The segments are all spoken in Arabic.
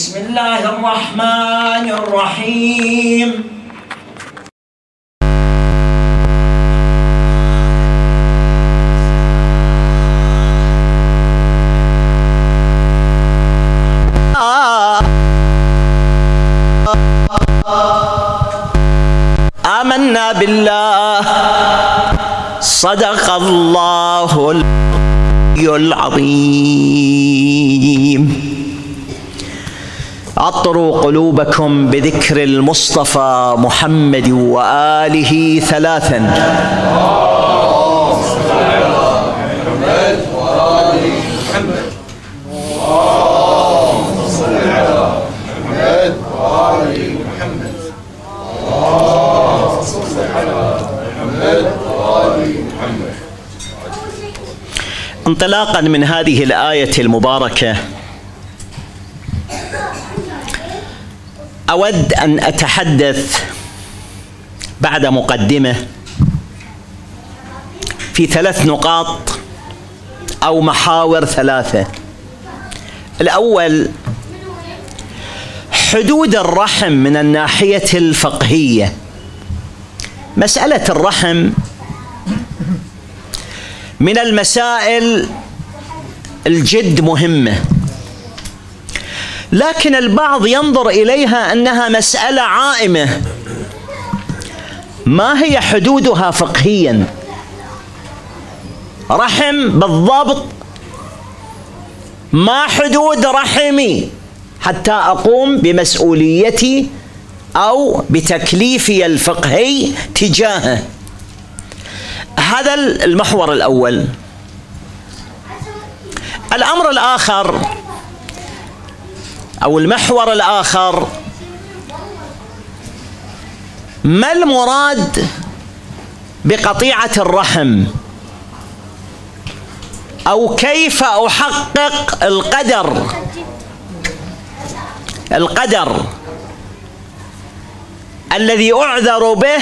بسم الله الرحمن الرحيم. آمنا بالله صدق الله العظيم. عطروا قلوبكم بذكر المصطفى محمد وآله ثلاثا. انطلاقا من هذه الآية المباركة أود أن أتحدث بعد مقدمة في 3 نقاط أو محاور 3. الأول حدود الرحم من الناحية الفقهية. مسألة الرحم من المسائل الجد مهمة، لكن البعض ينظر إليها أنها مسألة عائمة. ما هي حدودها فقهيا؟ رحم بالضبط، ما حدود رحمي حتى أقوم بمسؤوليتي أو بتكليفي الفقهي تجاهه؟ هذا المحور الأول. الأمر الآخر أو المحور الآخر، ما المراد بقطيعة الرحم، أو كيف أحقق القدر الذي أعذر به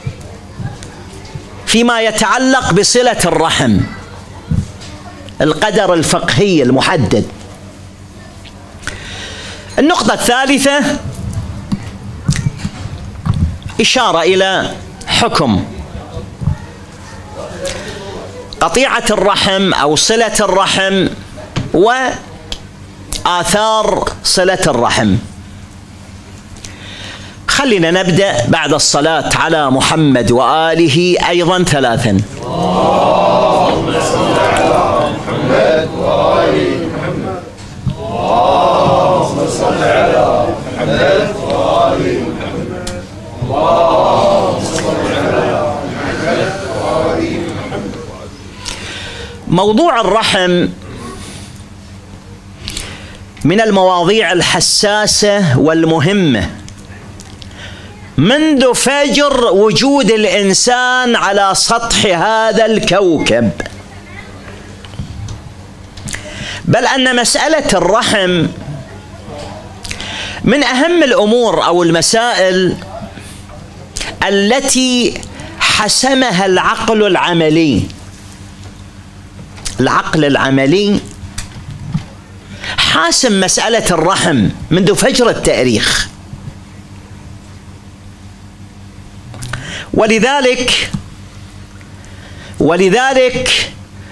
فيما يتعلق بصلة الرحم، القدر الفقهي المحدد. النقطة الثالثة إشارة إلى حكم قطيعة الرحم أو صلة الرحم وآثار صلة الرحم. خلينا نبدأ بعد الصلاة على محمد وآله أيضا 3. اللهم صل على محمد وآل محمد. اللهم صل على محمد وآل محمد. اللهم صل على محمد وآل محمد. موضوع الرحم من المواضيع الحساسة والمهمة منذ فجر وجود الإنسان على سطح هذا الكوكب، بل أن مسألة الرحم من أهم الأمور أو المسائل التي حسمها العقل العملي. العقل العملي حاسم مسألة الرحم منذ فجر التاريخ، ولذلك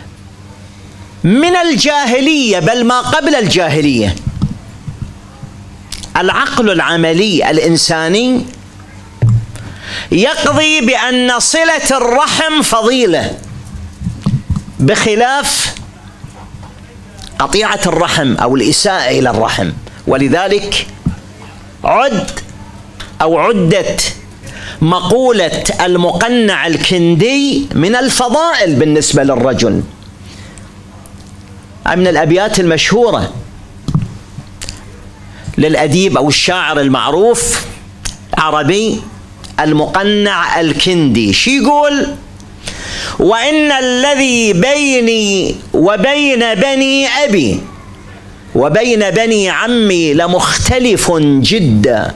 من الجاهلية بل ما قبل الجاهلية العقل العملي الإنساني يقضي بأن صلة الرحم فضيلة، بخلاف قطيعة الرحم أو الإساءة إلى الرحم. ولذلك عدت مقولة المقنع الكندي من الفضائل بالنسبة للرجل، من الأبيات المشهورة للأديب أو الشاعر المعروف عربي المقنع الكندي. شو يقول؟ وإن الذي بيني وبين بني أبي وبين بني عمي لمختلف جدا،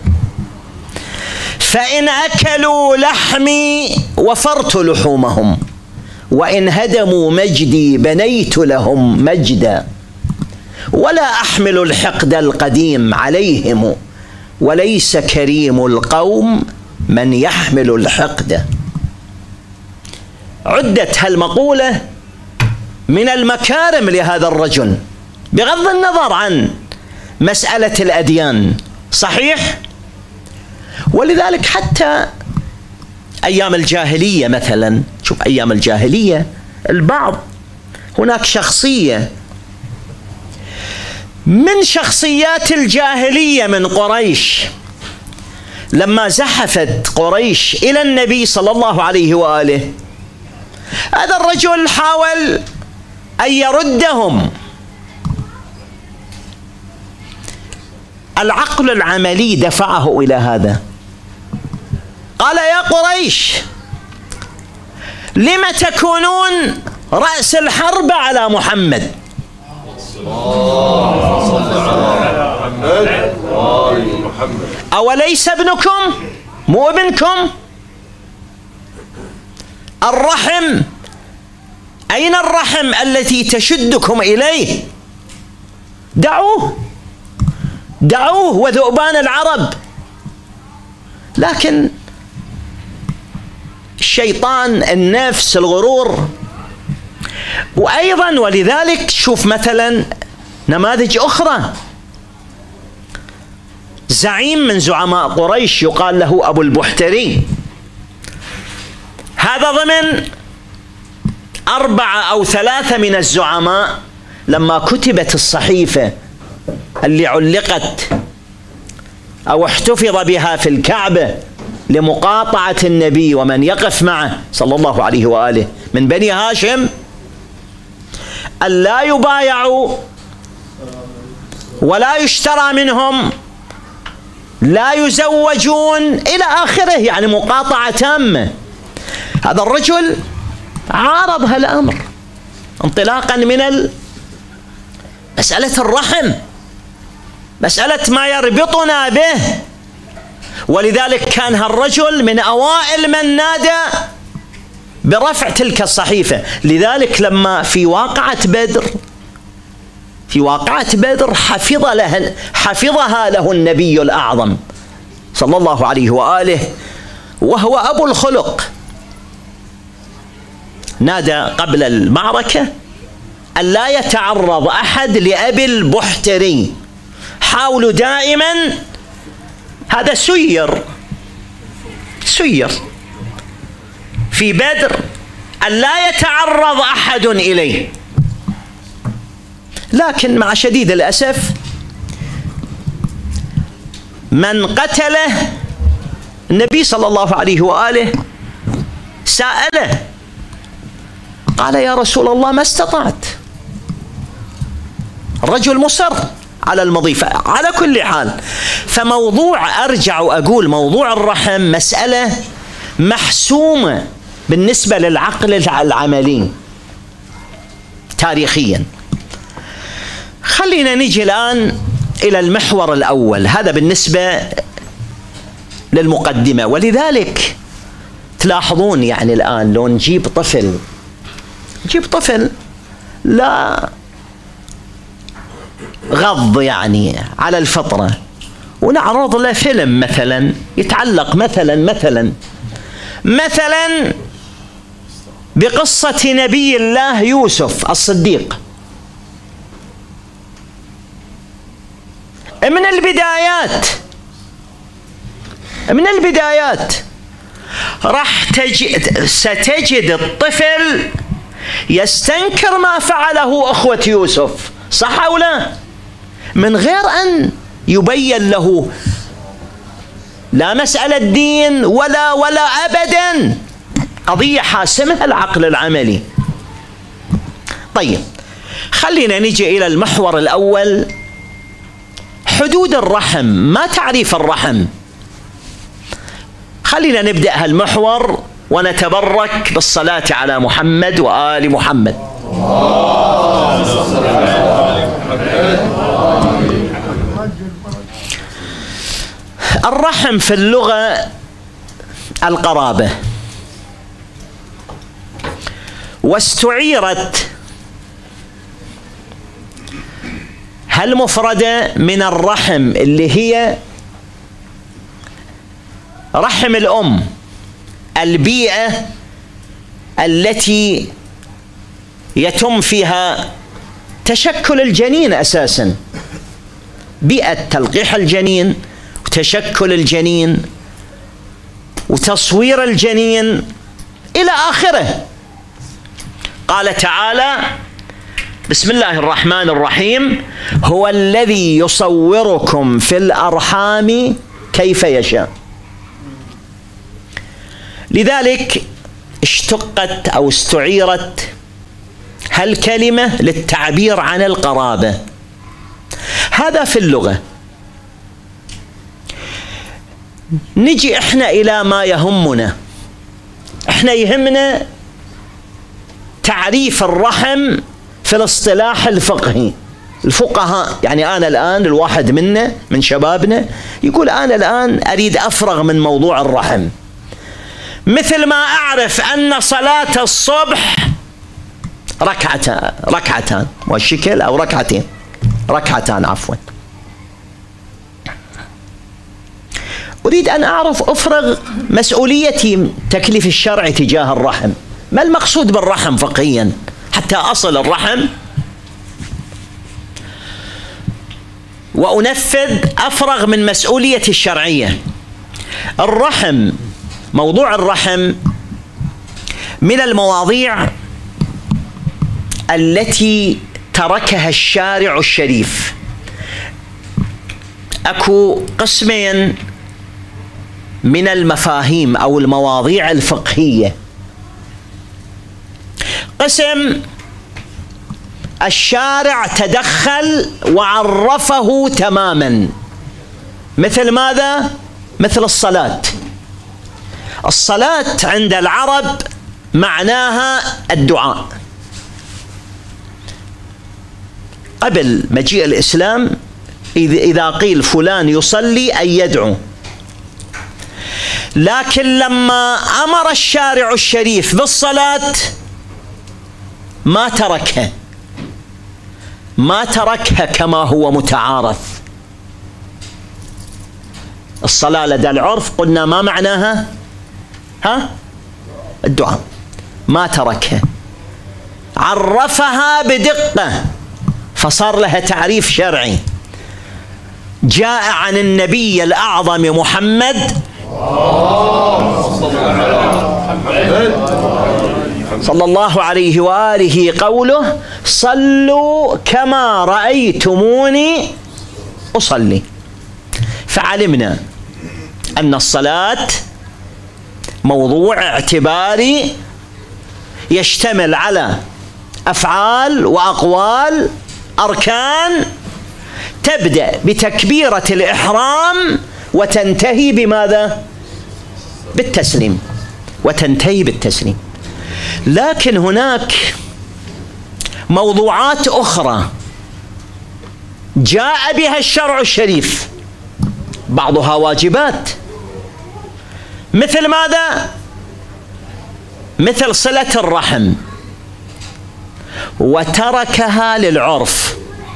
فإن أكلوا لحمي وفرت لحومهم، وإن هدموا مجدي بنيت لهم مجدا. ولا أحمل الحقد القديم عليهم، وليس كريم القوم من يحمل الحقد. عدت هالمقولة من المكارم لهذا الرجل بغض النظر عن مسألة الأديان، صحيح؟ ولذلك حتى أيام الجاهلية مثلا، شوف أيام الجاهلية البعض، هناك شخصية من شخصيات الجاهلية من قريش لما زحفت قريش إلى النبي صلى الله عليه وآله، هذا الرجل حاول أن يردهم. العقل العملي دفعه إلى هذا، قال: يا قريش، لم تكونون رأس الحرب على محمد؟ أوليس ابنكم؟ مو ابنكم؟ الرحم، أين الرحم التي تشدكم إليه؟ دعوه وذؤبان العرب. لكن الشيطان، النفس، الغرور. وأيضا ولذلك شوف مثلا نماذج أخرى، زعيم من زعماء قريش يقال له أبو البحتري، هذا ضمن 4 أو 3 من الزعماء لما كتبت الصحيفة اللي علقت أو احتفظ بها في الكعبة لمقاطعة النبي ومن يقف معه صلى الله عليه وآله من بني هاشم، أن لا يبايعوا ولا يشترى منهم، لا يزوجون إلى آخره، يعني مقاطعة تامة. هذا الرجل عارض هالأمر انطلاقا من مسألة الرحم، مسألة ما يربطنا به. ولذلك كان هالرجل من أوائل من نادى برفع تلك الصحيفة. لذلك لما في واقعة بدر حفظها له النبي الأعظم صلى الله عليه وآله، وهو أبو الخلق، نادى قبل المعركة أن لا يتعرض أحد لأبي البحتري. حاولوا دائما، هذا سير في بدر أن لا يتعرض أحد إليه. لكن مع شديد الأسف من قتله النبي صلى الله عليه وآله سأله، قال: يا رسول الله ما استطعت. الرجل مصر على المضي. على كل حال، فموضوع، أرجع وأقول، موضوع الرحم مسألة محسومة بالنسبة للعقل العملي تاريخيا. خلينا نجي الآن إلى المحور الأول، هذا بالنسبة للمقدمة. ولذلك تلاحظون يعني الآن لو نجيب طفل لا غض يعني على الفطرة ونعرض له فيلم مثلا يتعلق مثلا بقصة نبي الله يوسف الصديق، من البدايات ستجد الطفل يستنكر ما فعله أخوة يوسف، صح أو لا؟ من غير أن يبين له لا مسألة دين ولا أبدا، قضية حاسمها العقل العملي. طيب، خلينا نجي إلى المحور الأول، حدود الرحم. ما تعريف الرحم؟ خلينا نبدأ هالمحور ونتبرك بالصلاة على محمد وآل محمد. الرحم في اللغة القرابة، واستعيرت هالمفردة من الرحم اللي هي رحم الأم، البيئة التي يتم فيها تشكل الجنين أساسا، بيئة تلقيح الجنين وتشكل الجنين وتصوير الجنين إلى آخره. قال تعالى: بسم الله الرحمن الرحيم: هو الذي يصوركم في الأرحام كيف يشاء. لذلك اشتقت أو استعيرت هالكلمة للتعبير عن القرابة. هذا في اللغة. نجي احنا إلى ما يهمنا. احنا يهمنا تعريف الرحم في الاصطلاح الفقهي. الفقهاء يعني أنا الآن الواحد منا من شبابنا يقول أنا الآن أريد أفرغ من موضوع الرحم، مثل ما أعرف أن صلاة الصبح ركعتان والشكل أو ركعتان عفوا. أريد أن أعرف أفرغ مسؤوليتي تكليف الشرع تجاه الرحم. ما المقصود بالرحم فقهيا حتى أصل الرحم وأنفذ أفرغ من مسؤوليتي الشرعية. الرحم، موضوع الرحم من المواضيع التي تركها الشارع الشريف. أكو قسمين من المفاهيم أو المواضيع الفقهية. قسم الشارع تدخل وعرفه تماما، مثل ماذا؟ مثل الصلاة. الصلاة عند العرب معناها الدعاء. قبل مجيء الإسلام إذا قيل فلان يصلي أي يدعو، لكن لما أمر الشارع الشريف بالصلاة ما تركها كما هو متعارف. الصلاة لدى العرف قلنا ما معناها؟ الدعاء. ما تركها، عرفها بدقة فصار لها تعريف شرعي جاء عن النبي الأعظم محمد صلى الله عليه وآله قوله: صلوا كما رأيتموني أصلي. فعلمنا أن الصلاة موضوع اعتباري يشتمل على أفعال وأقوال، أركان، تبدأ بتكبيرة الإحرام وتنتهي بماذا؟ بالتسليم، وتنتهي بالتسليم. لكن هناك موضوعات أخرى جاء بها الشرع الشريف، بعضها واجبات، مثل ماذا؟ مثل صلة الرحم، وتركها للعرف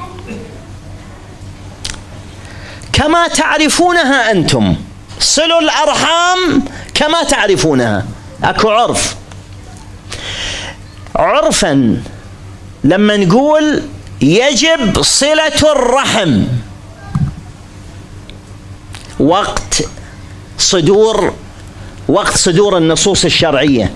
كما تعرفونها أنتم. صلوا الأرحام كما تعرفونها، أكو عرف. عرفا لما نقول يجب صلة الرحم وقت صدور النصوص الشرعية،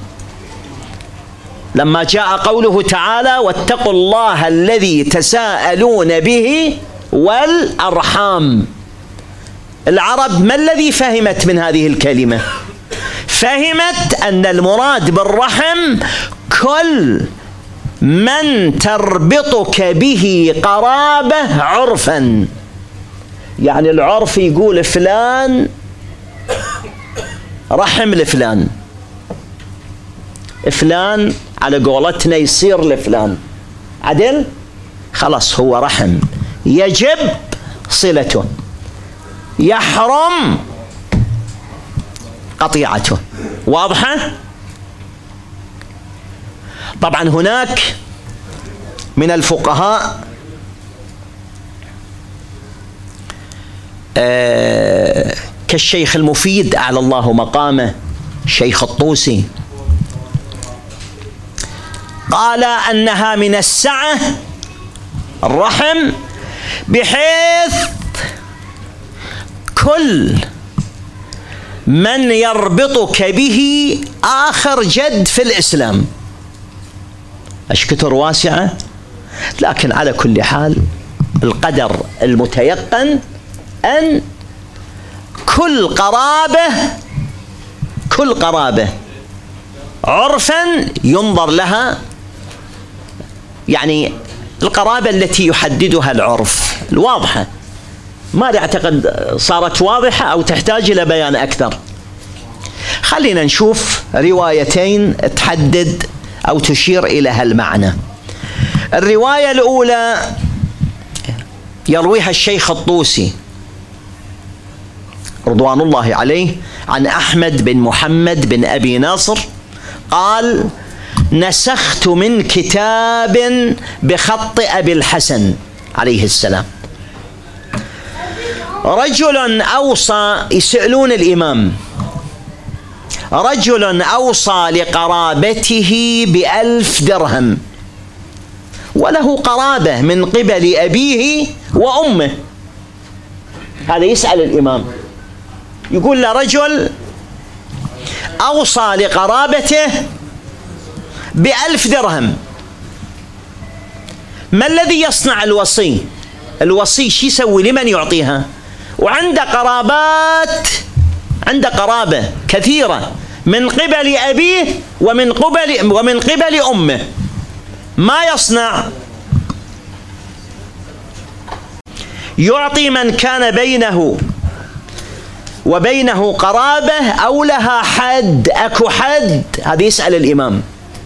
لما جاء قوله تعالى: واتقوا الله الذي تساءلون به والأرحام. العرب ما الذي فهمت من هذه الكلمة؟ فهمت أن المراد بالرحم كل من تربطك به قرابة عرفا. يعني العرف يقول فلان رحم لفلان، فلان على قولتنا يصير لفلان، عدل خلاص هو رحم، يجب صلته، يحرم قطيعته. واضحة؟ طبعا هناك من الفقهاء كالشيخ المفيد أعلى الله مقامه الشيخ الطوسي، قال أنها من السعة الرحم، بحيث كل من يربطك به آخر جد في الإسلام. أشكتر واسعة، لكن على كل حال القدر المتيقن أن كل قرابة عرفا ينظر لها، يعني القرابة التي يحددها العرف الواضحة، ما أعتقد صارت واضحة أو تحتاج إلى بيان أكثر. خلينا نشوف روايتين تحدد أو تشير إلى هالمعنى. الرواية الأولى يرويها الشيخ الطوسي رضوان الله عليه عن أحمد بن محمد بن أبي نصر قال: نسخت من كتاب بخط أبي الحسن عليه السلام، رجل أوصى، يسألون الإمام، رجل أوصى لقرابته ب1000 درهم، وله قرابة من قبل أبيه وأمه. هذا يسأل الإمام، يقول له رجل أوصى لقرابته ب1000 درهم، ما الذي يصنع الوصي؟ الوصي شو يسوي؟ لمن يعطيها؟ وعنده قرابات، عنده قرابة كثيرة من قبل أبيه ومن قبل أمه، ما يصنع؟ يعطي من كان بينه وبينه قرابة أو لها حد، أكو حد؟ هذا يسأل الإمام.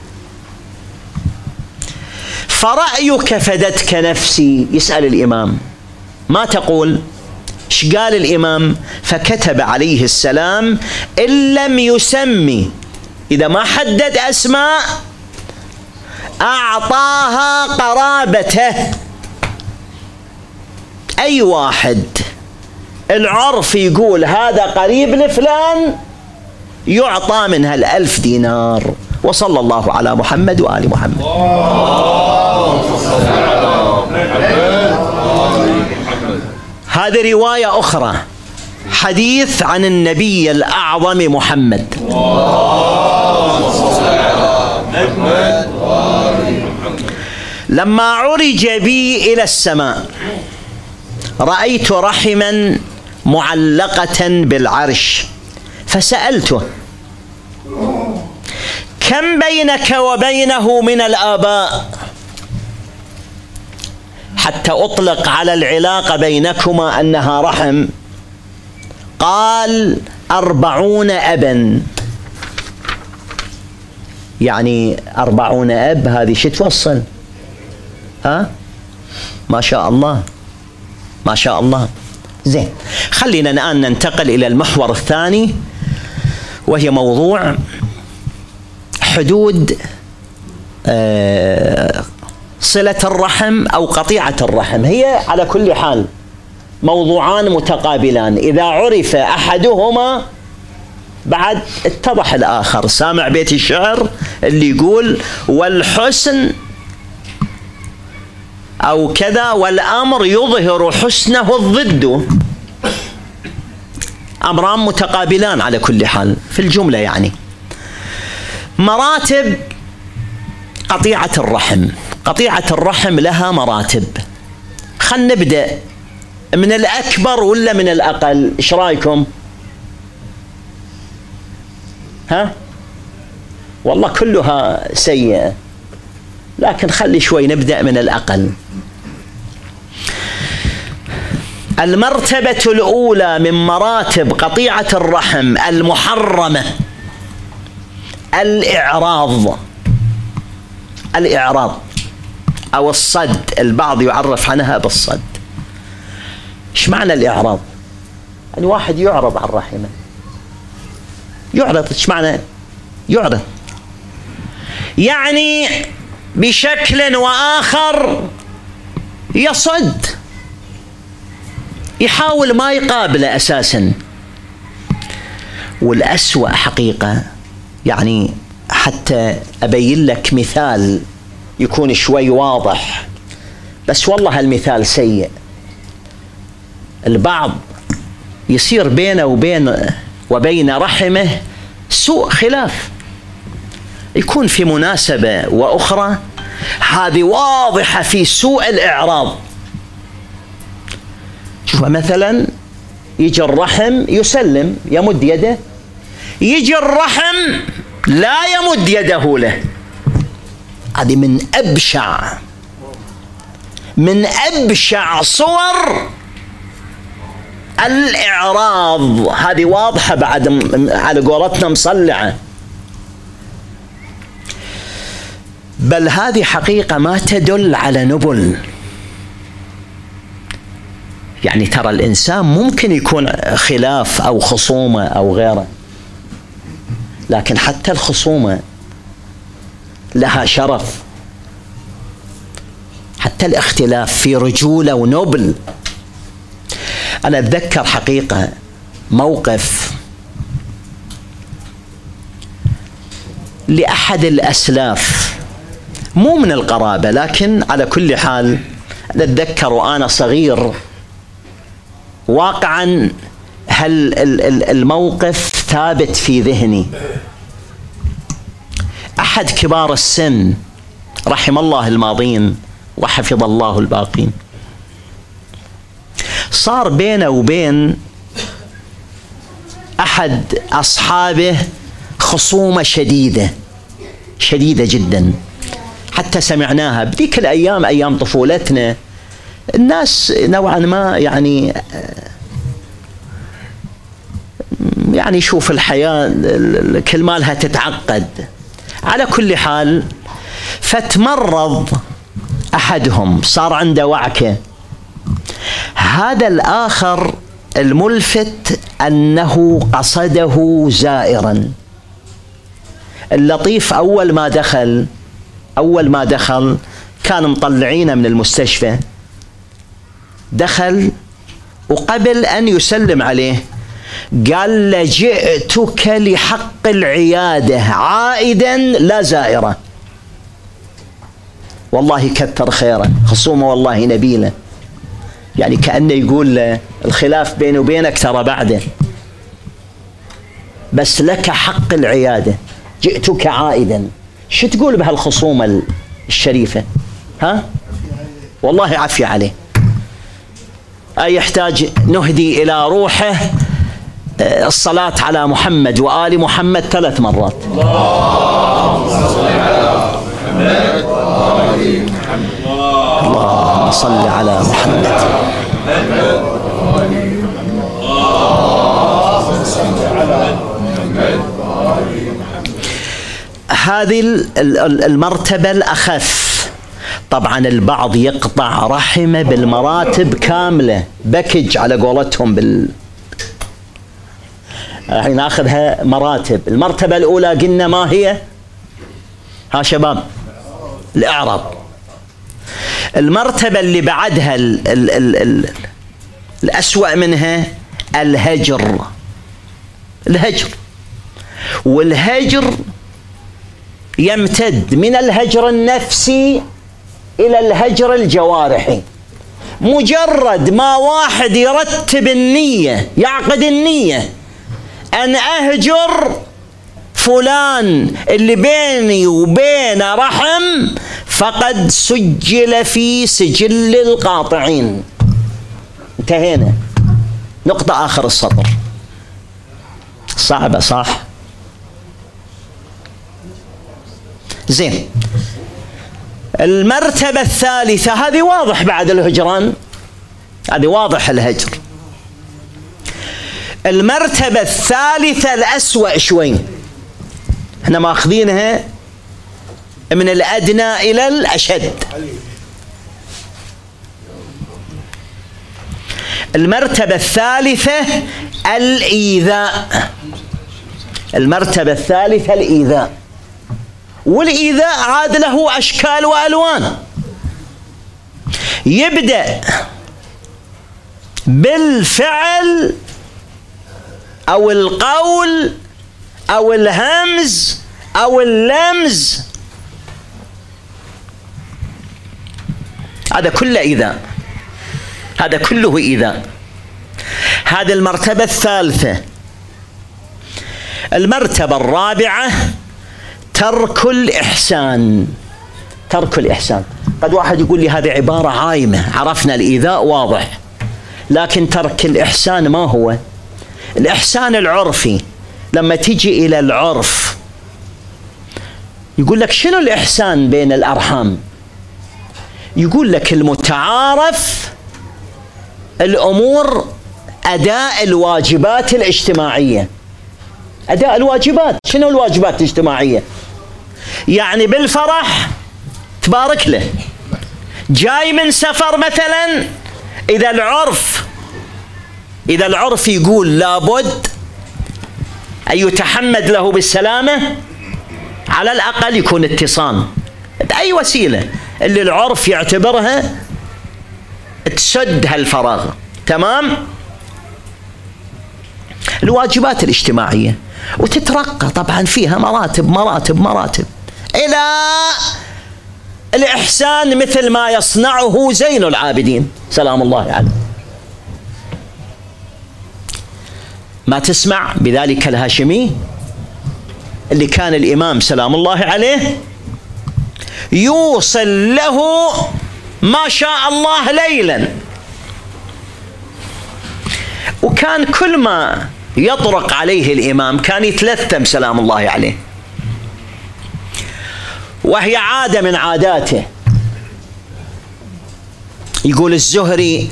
فرأيك فدتك نفسي، يسأل الإمام، ما تقول؟ ايش قال الإمام؟ فكتب عليه السلام: إن لم يسمي، إذا ما حدد أسماء، أعطاها قرابته. أي واحد العرف يقول هذا قريب لفلان يعطى منها 1000 دينار. وصلى الله على محمد وآل محمد. هذه رواية أخرى، حديث عن النبي الأعظم محمد. لما عرج بي إلى السماء رأيت رحما معلقة بالعرش، فسألته: كم بينك وبينه من الآباء حتى أطلق على العلاقة بينكما أنها رحم؟ قال: 40 أبا. يعني 40 أب، هذه شو توصل؟ ها؟ ما شاء الله، ما شاء الله. زين، خلينا الآن ننتقل إلى المحور الثاني، وهي موضوع حدود صلة الرحم أو قطيعة الرحم. هي على كل حال موضوعان متقابلان، إذا عرف أحدهما بعد اتضح الآخر. سامع بيت الشعر اللي يقول: والحسن أو كذا والأمر يظهر حسنه الضد. أمران متقابلان على كل حال في الجملة. يعني مراتب قطيعة الرحم. قطيعة الرحم لها مراتب. خلنا نبدأ من الأكبر ولا من الأقل؟ إيش رأيكم؟ ها؟ والله كلها سيئة، لكن خلي شوي نبدأ من الأقل. المرتبة الأولى من مراتب قطيعة الرحم المحرمة الإعراض. الإعراض أو الصد، البعض يعرف عنها بالصد. إيش معنى الإعراض؟ يعني واحد يعرض عن رحمه، يعرض. إيش معنى يعرض؟ يعني بشكل وآخر يصد، يحاول ما يقابله أساسا. والأسوأ حقيقة، يعني حتى أبين لك مثال يكون شوي واضح، بس والله هالمثال سيء. البعض يصير بينه وبين رحمه سوء خلاف، يكون في مناسبة وأخرى هذه واضحة في سوء الإعراض. شوف مثلا يجي الرحم يسلم يمد يده، يجي الرحم لا يمد يده له. هذه من أبشع صور الإعراض. هذه واضحة بعد على قولتنا مصلعة. بل هذه حقيقة ما تدل على نبل. يعني ترى الإنسان ممكن يكون خلاف أو خصومة أو غيره، لكن حتى الخصومة لها شرف، حتى الاختلاف في رجولة ونبل. أنا أتذكر حقيقة موقف لأحد الأسلاف، مو من القرابة، لكن على كل حال أتذكر وأنا صغير واقعا هل الموقف ثابت في ذهني. أحد كبار السن رحم الله الماضين وحفظ الله الباقين، صار بينه وبين أحد أصحابه خصومة شديدة جدا، حتى سمعناها بذيك الأيام أيام طفولتنا. الناس نوعا ما يعني شوف الحياة كل ما لها تتعقد. على كل حال فتمرض أحدهم، صار عنده وعكة. هذا الآخر الملفت أنه قصده زائرا. اللطيف أول ما دخل كان مطلعينه من المستشفى، دخل وقبل أن يسلم عليه قال له جئتك لحق العيادة عائدا لا زائرة. والله كثر خيره، خصومه والله نبيلة. يعني كأنه يقول له الخلاف بيني وبينك ترى بعده، بس لك حق العيادة، جئتك عائدا. شو تقول بهالخصومة الشريفة؟ ها؟ والله عافية عليه. يحتاج نهدي إلى روحه الصلاة على محمد وآل محمد 3 مرات. اللهم صل على محمد. هذه المرتبة الأخف. طبعا البعض يقطع رحمه بالمراتب كاملة، بكج على قولتهم الحين ناخذها مراتب. المرتبة الأولى قلنا ما هي؟ ها شباب؟ الإعراض. المرتبة اللي بعدها الأسوأ منها الهجر. والهجر يمتد من الهجر النفسي إلى الهجر الجوارحي. مجرد ما واحد يرتب النية، يعقد النية أن أهجر فلان اللي بيني وبين رحم، فقد سجل في سجل القاطعين. انتهينا، نقطة آخر السطر. صعبة صح؟ زين. المرتبة الثالثة هذه واضح بعد الهجران، هذه واضح الهجر. المرتبة الثالثة الأسوأ شوي، احنا ماخذينها من الأدنى إلى الأشد. المرتبة الثالثة الإيذاء. المرتبة الثالثة الإيذاء. والإيذاء عاد له أشكال وألوان. يبدأ بالفعل أو القول أو الهمز أو اللمز، هذا كله إيذاء، هذا كله إيذاء. هذه المرتبة الثالثة. المرتبة الرابعة ترك الإحسان. ترك الإحسان. قد واحد يقول لي هذه عبارة عايمة، عرفنا الإيذاء واضح، لكن ترك الإحسان ما هو؟ الإحسان العرفي. لما تيجي إلى العرف يقول لك شنو الإحسان بين الأرحام؟ يقول لك المتعارف الأمور أداء الواجبات الاجتماعية. أداء الواجبات. شنو الواجبات الاجتماعية؟ يعني بالفرح تبارك له، جاي من سفر مثلا، إذا العرف يقول لابد أن يتحمد له بالسلامة، على الأقل يكون اتصال بأي وسيلة اللي العرف يعتبرها تسد هالفراغ. تمام؟ الواجبات الاجتماعية، وتترقى طبعا فيها مراتب مراتب مراتب إلى الإحسان مثل ما يصنعه زين العابدين سلام الله عليه. ما تسمع بذلك الهاشمي اللي كان الإمام سلام الله عليه يوصل له ما شاء الله ليلا، وكان كل ما يطرق عليه الإمام كان يتلثم سلام الله عليه، وهي عادة من عاداته. يقول الزهري: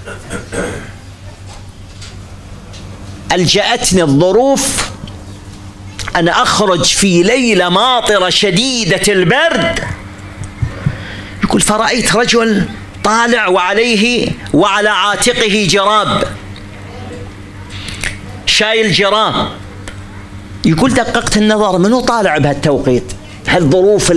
ألجأتني الظروف أن أخرج في ليلة ماطرة شديدة البرد، يقول فرأيت رجل طالع وعلى عاتقه جراب، شايل جراب. يقول دققت النظر، منو طالع بهالتوقيت؟ هالظروف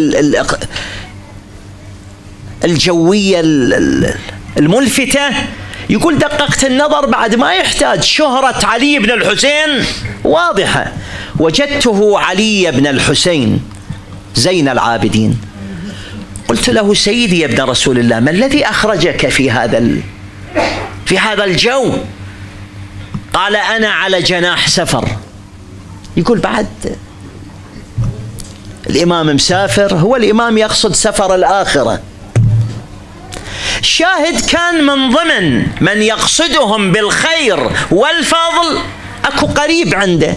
الجوية الملفتة. يقول دققت النظر، بعد ما يحتاج، شهرة علي بن الحسين واضحة، وجدته علي بن الحسين زين العابدين. قلت له: سيدي يا ابن رسول الله، ما الذي أخرجك في هذا الجو؟ قال: أنا على جناح سفر. يقول بعد الإمام مسافر، هو الإمام يقصد سفر الآخرة. شاهد كان من ضمن من يقصدهم بالخير والفضل، أكو قريب عنده،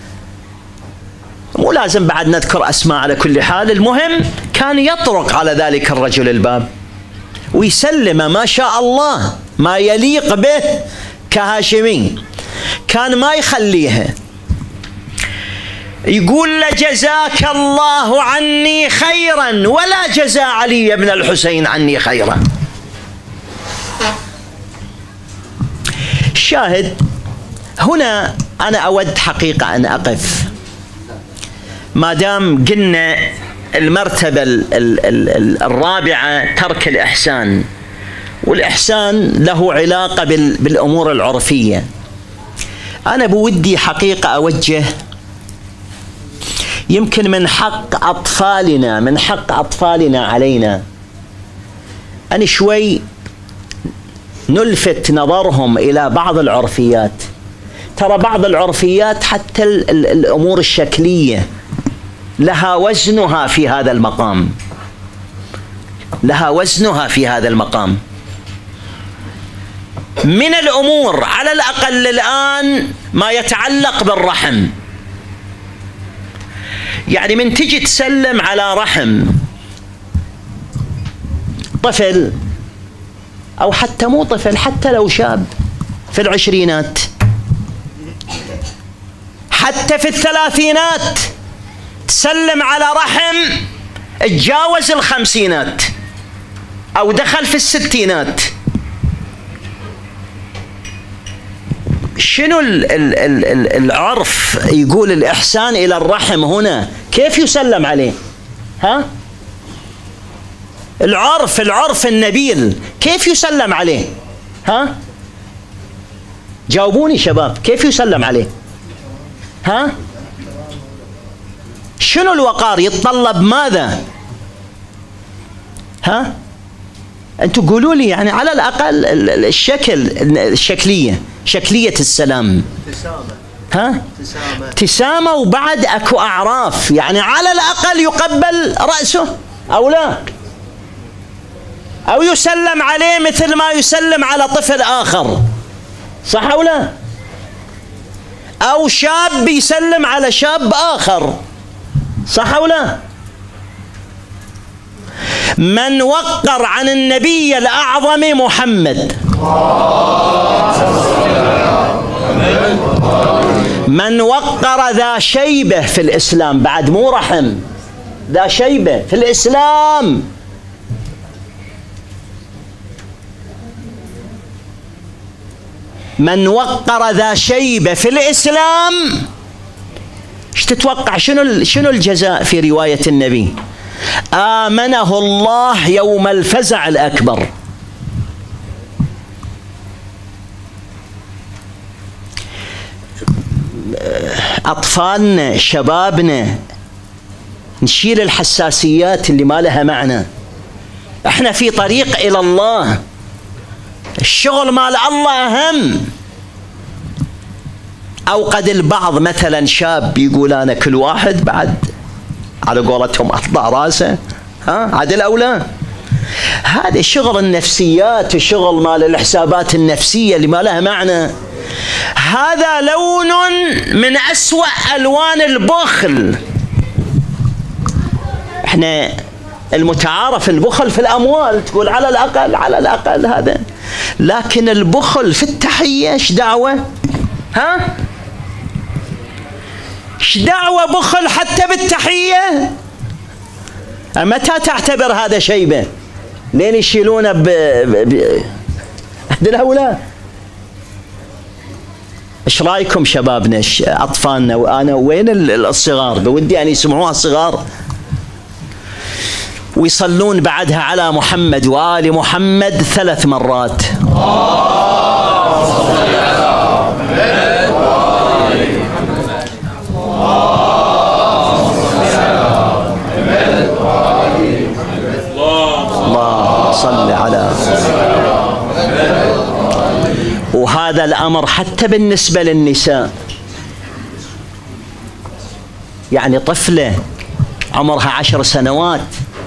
مو لازم بعد نذكر أسماء على كل حال. المهم كان يطرق على ذلك الرجل الباب ويسلم ما شاء الله ما يليق به كهاشمي، كان ما يخليها. يقول له: جزاك الله عني خيرا ولا جزا علي بن الحسين عني خيرا. شاهد هنا أنا أود حقيقة أن أقف، ما دام قلنا المرتبة الرابعة ترك الإحسان، والإحسان له علاقة بالأمور العرفية. أنا بودي حقيقة أوجه، يمكن من حق أطفالنا علينا أن شوي نلفت نظرهم إلى بعض العرفيات. ترى بعض العرفيات حتى الأمور الشكلية لها وزنها في هذا المقام، لها وزنها في هذا المقام. من الأمور على الأقل الآن ما يتعلق بالرحم، يعني من تجي تسلم على رحم طفل، أو حتى مو طفل، حتى لو شاب في العشرينات، حتى في الثلاثينات، تسلم على رحم تجاوز الخمسينات أو دخل في الستينات، شنو العرف يقول الإحسان إلى الرحم هنا؟ كيف يسلم عليه؟ ها؟ العرف النبيل كيف يسلم عليه؟ ها؟ جاوبوني شباب، كيف يسلم عليه؟ ها؟ شنو الوقار؟ يتطلب ماذا؟ ها؟ أنتوا قولوا لي يعني على الأقل شكلية السلام. ها؟ ابتسامة وبعد أكو أعراف، يعني على الأقل يقبل رأسه أو لا، أو يسلم عليه مثل ما يسلم على طفل آخر، صح أو لا؟ أو شاب يسلم على شاب آخر، صح أو لا؟ من وقر عن النبي الأعظم محمد، من وقر ذا شيبة في الإسلام، بعد مو رحم، ذا شيبة في الإسلام، من وقر ذا شيبة في الإسلام، ايش تتوقع شنو الجزاء في رواية النبي؟ آمنه الله يوم الفزع الأكبر. أطفالنا شبابنا نشيل الحساسيات اللي ما لها معنى. احنا في طريق إلى الله، الشغل مال الله أهم. أو قد البعض مثلا شاب يقول أنا كل واحد بعد على قولتهم أطلع راسه، ها عدل أو لا؟ هذا شغل النفسيات وشغل مال الحسابات النفسية اللي ما لها معنى. هذا لون من أسوأ ألوان البخل. احنا المتعارف البخل في الأموال، تقول على الأقل هذا، لكن البخل في التحية ايش دعوة؟ ها؟ ايش دعوة بخل حتى بالتحية؟ متى تعتبر هذا شيبة؟ لين يشيلونه هؤلاء. ايش رايكم شبابنا اطفالنا وانا وين الصغار؟ بودي ان يسمعوها الصغار ويصلون بعدها على محمد وآل محمد 3 مرات. الله صل على. وهذا الأمر حتى بالنسبة للنساء، يعني طفلة عمرها 10 سنوات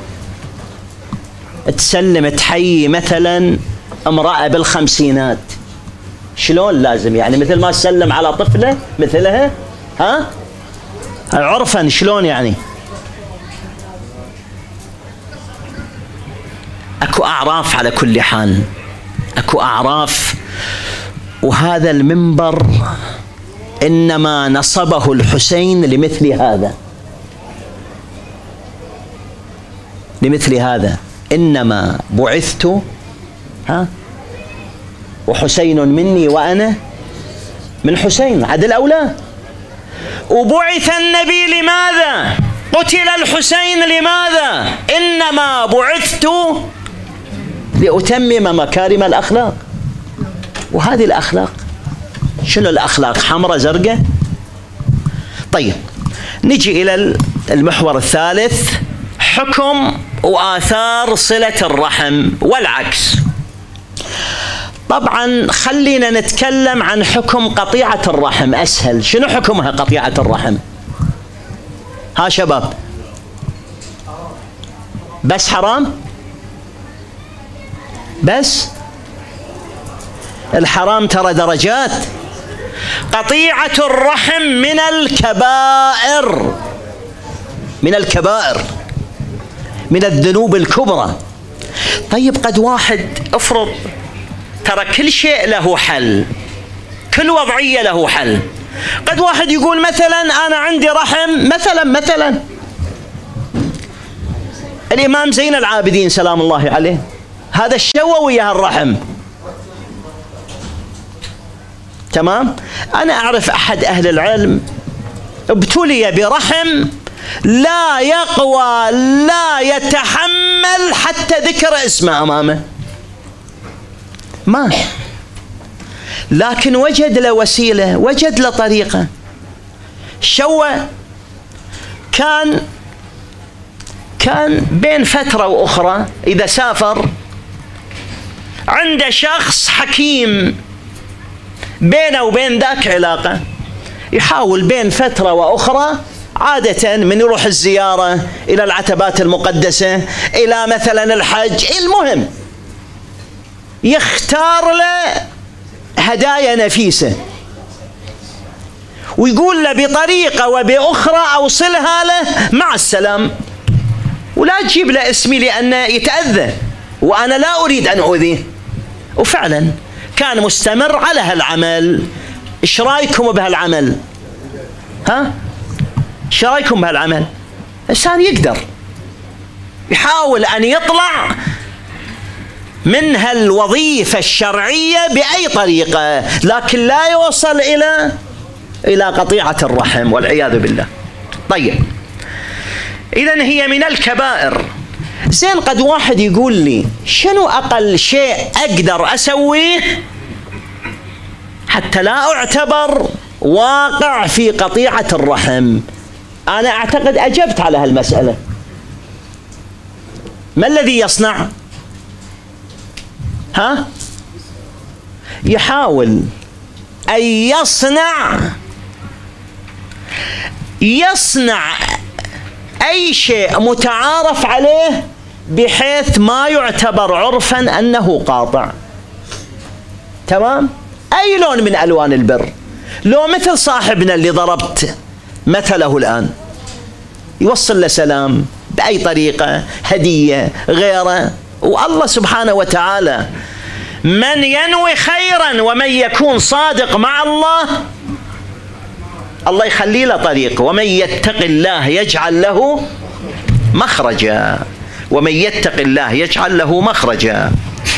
تسلم تحيي مثلا امرأة بالخمسينات، شلون لازم يعني مثل ما تسلم على طفلة مثلها؟ ها؟ عرفا شلون يعني؟ اكو اعراف على كل حال، اكو اعراف. وهذا المنبر انما نصبه الحسين لمثل هذا، انما بعثت وحسين مني وانا من حسين، عدل او لا؟ وبعث النبي لماذا؟ قتل الحسين لماذا؟ انما بعثت لأتمم مكارم الأخلاق. وهذه الأخلاق شنو الأخلاق؟ حمرة زرقاء؟ طيب نجي إلى المحور الثالث، حكم وآثار صلة الرحم والعكس. طبعا خلينا نتكلم عن حكم قطيعة الرحم أسهل. شنو حكمها قطيعة الرحم؟ ها شباب، بس حرام؟ بس الحرام ترى درجات. قطيعة الرحم من الكبائر، من الذنوب الكبرى. طيب قد واحد افرض ترى كل شيء له حل، كل وضعية له حل. قد واحد يقول مثلا أنا عندي رحم، مثلا الإمام زين العابدين سلام الله عليه، هذا الشوى وياه الرحم، تمام؟ أنا أعرف أحد أهل العلم ابتلي برحم لا يقوى لا يتحمل حتى ذكر اسمه أمامه، ما لكن وجد له وسيلة، وجد له طريقة. شو كان بين فترة وأخرى إذا سافر عنده شخص حكيم بينه وبين ذاك علاقة، يحاول بين فترة وأخرى عادة من يروح الزيارة إلى العتبات المقدسة، إلى مثلا الحج، المهم يختار له هدايا نفيسة ويقول له بطريقة وبأخرى أوصلها له مع السلام، ولا تجيب له اسمي لأنه يتأذى وأنا لا أريد أن أؤذيه. وفعلا كان مستمر على هالعمل. إيش رأيكم بهالعمل؟ إيش رأيكم بهالعمل؟ الإنسان يقدر يحاول أن يطلع من هالوظيفة الشرعية بأي طريقة، لكن لا يوصل إلى قطيعة الرحم والعياذ بالله. طيب، إذن هي من الكبائر. زين، قد واحد يقول لي شنو أقل شيء أقدر أسويه حتى لا أعتبر واقع في قطيعة الرحم؟ أنا أعتقد أجبت على هالمسألة. ما الذي يصنع؟ يحاول أن يصنع أي شيء متعارف عليه بحيث ما يعتبر عرفا أنه قاطع. تمام؟ أي لون من ألوان البر. لو مثل صاحبنا اللي ضربت مثله الآن، يوصل له سلام بأي طريقة، هدية، غيره. والله سبحانه وتعالى من ينوي خيرا ومن يكون صادق مع الله يخلي له طريق. ومن يتق الله يجعل له مخرجا، ومن يتق الله يجعل له مخرجا.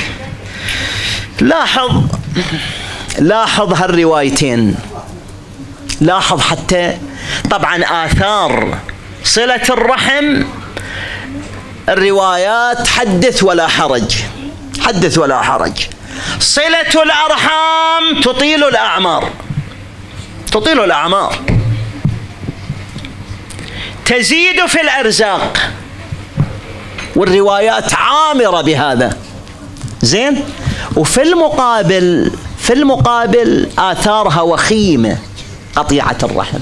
لاحظ هالروايتين، لاحظ حتى طبعا آثار صلة الرحم. الروايات حدث ولا حرج، حدث ولا حرج. صلة الأرحام تطيل الأعمار، تطيل الأعمار، تزيد في الأرزاق، والروايات عامرة بهذا. زين، وفي المقابل آثارها وخيمة، قطيعة الرحم.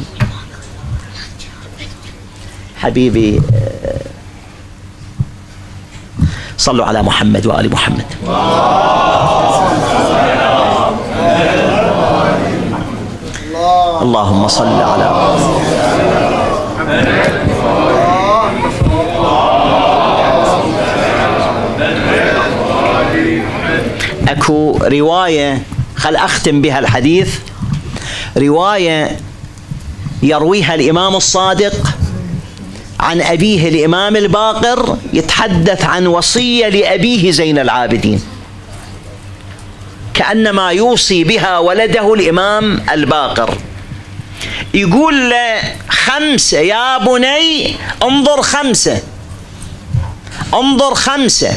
حبيبي صلوا على محمد وآل محمد. اللهم صل على أكو رواية خل أختم بها الحديث، رواية يرويها الإمام الصادق عن أبيه الإمام الباقر، يتحدث عن وصية لأبيه زين العابدين، كأنما يوصي بها ولده الإمام الباقر. يقول له 5 يا بني، انظر 5، انظر 5،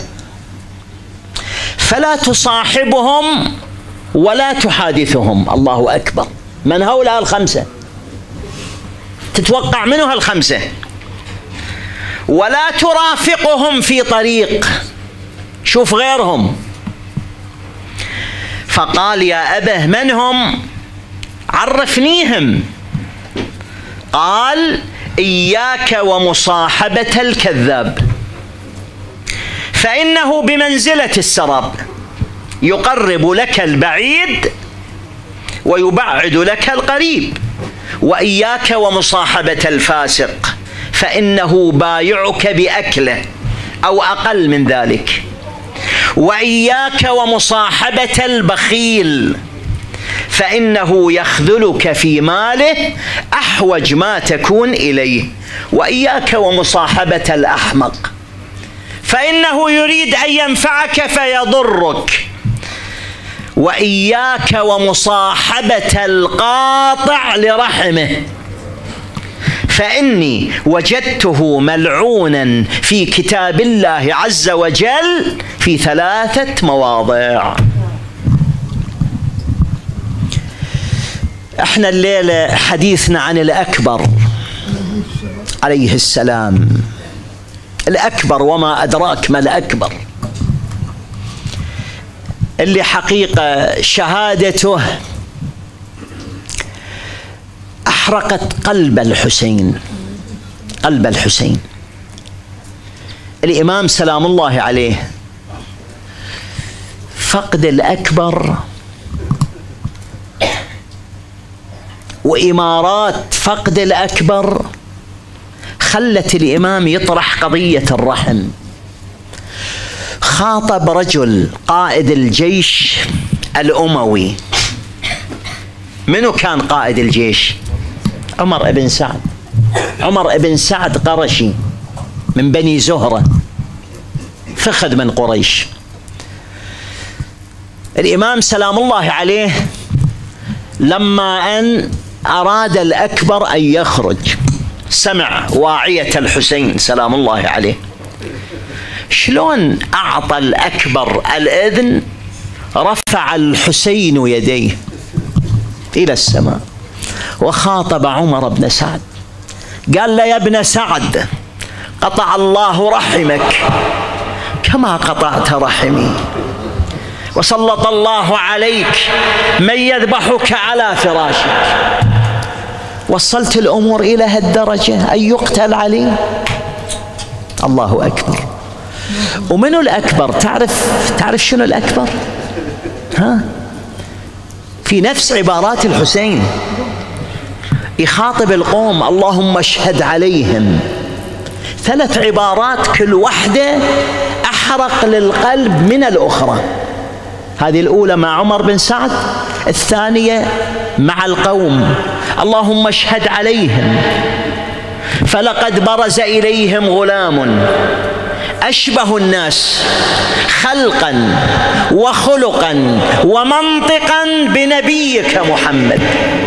فلا تصاحبهم ولا تحادثهم. الله أكبر، من هؤلاء ال5؟ تتوقع منه ال5؟ ولا ترافقهم في طريق، شوف غيرهم. فقال يا أبه من هم؟ عرفنيهم. قال إياك ومصاحبة الكذاب، فإنه بمنزلة السراب، يقرب لك البعيد ويبعد لك القريب. وإياك ومصاحبة الفاسق، فإنه بايعك بأكله أو أقل من ذلك. وإياك ومصاحبة البخيل، فإنه يخذلك في ماله أحوج ما تكون إليه. وإياك ومصاحبة الأحمق، فإنه يريد أن ينفعك فيضرك. وإياك ومصاحبة القاطع لرحمه، فإني وجدته ملعونا في كتاب الله عز وجل في 3 مواضع. احنا الليلة حديثنا عن الأكبر عليه السلام. الأكبر وما أدراك ما الأكبر، اللي حقيقة شهادته أحرقت قلب الحسين. قلب الحسين الإمام سلام الله عليه. فقد الأكبر وإمارات فقد الأكبر خلت الإمام يطرح قضية الرحم. خاطب رجل قائد الجيش الأموي. منو كان قائد الجيش؟ عمر بن سعد. عمر بن سعد قرشي من بني زهرة، فخذ من قريش. الإمام سلام الله عليه لما أن أراد الأكبر أن يخرج، سمع واعية الحسين سلام الله عليه. شلون أعطى الأكبر الإذن؟ رفع الحسين يديه إلى السماء وخاطب عمر بن سعد، قال له: يا ابن سعد، قطع الله رحمك كما قطعت رحمي، وسلط الله عليك من يذبحك على فراشك. وصلت الأمور إلى هالدرجة أن يقتل علي؟ الله أكبر. ومنو الأكبر؟ تعرف شنو الأكبر؟ في نفس عبارات الحسين يخاطب القوم: اللهم اشهد عليهم. 3 عبارات كل واحدة أحرق للقلب من الأخرى. هذه الأولى مع عمر بن سعد، الثانية مع القوم: اللهم اشهد عليهم فلقد برز إليهم غلام أشبه الناس خلقا وخلقا ومنطقا بنبيك محمد.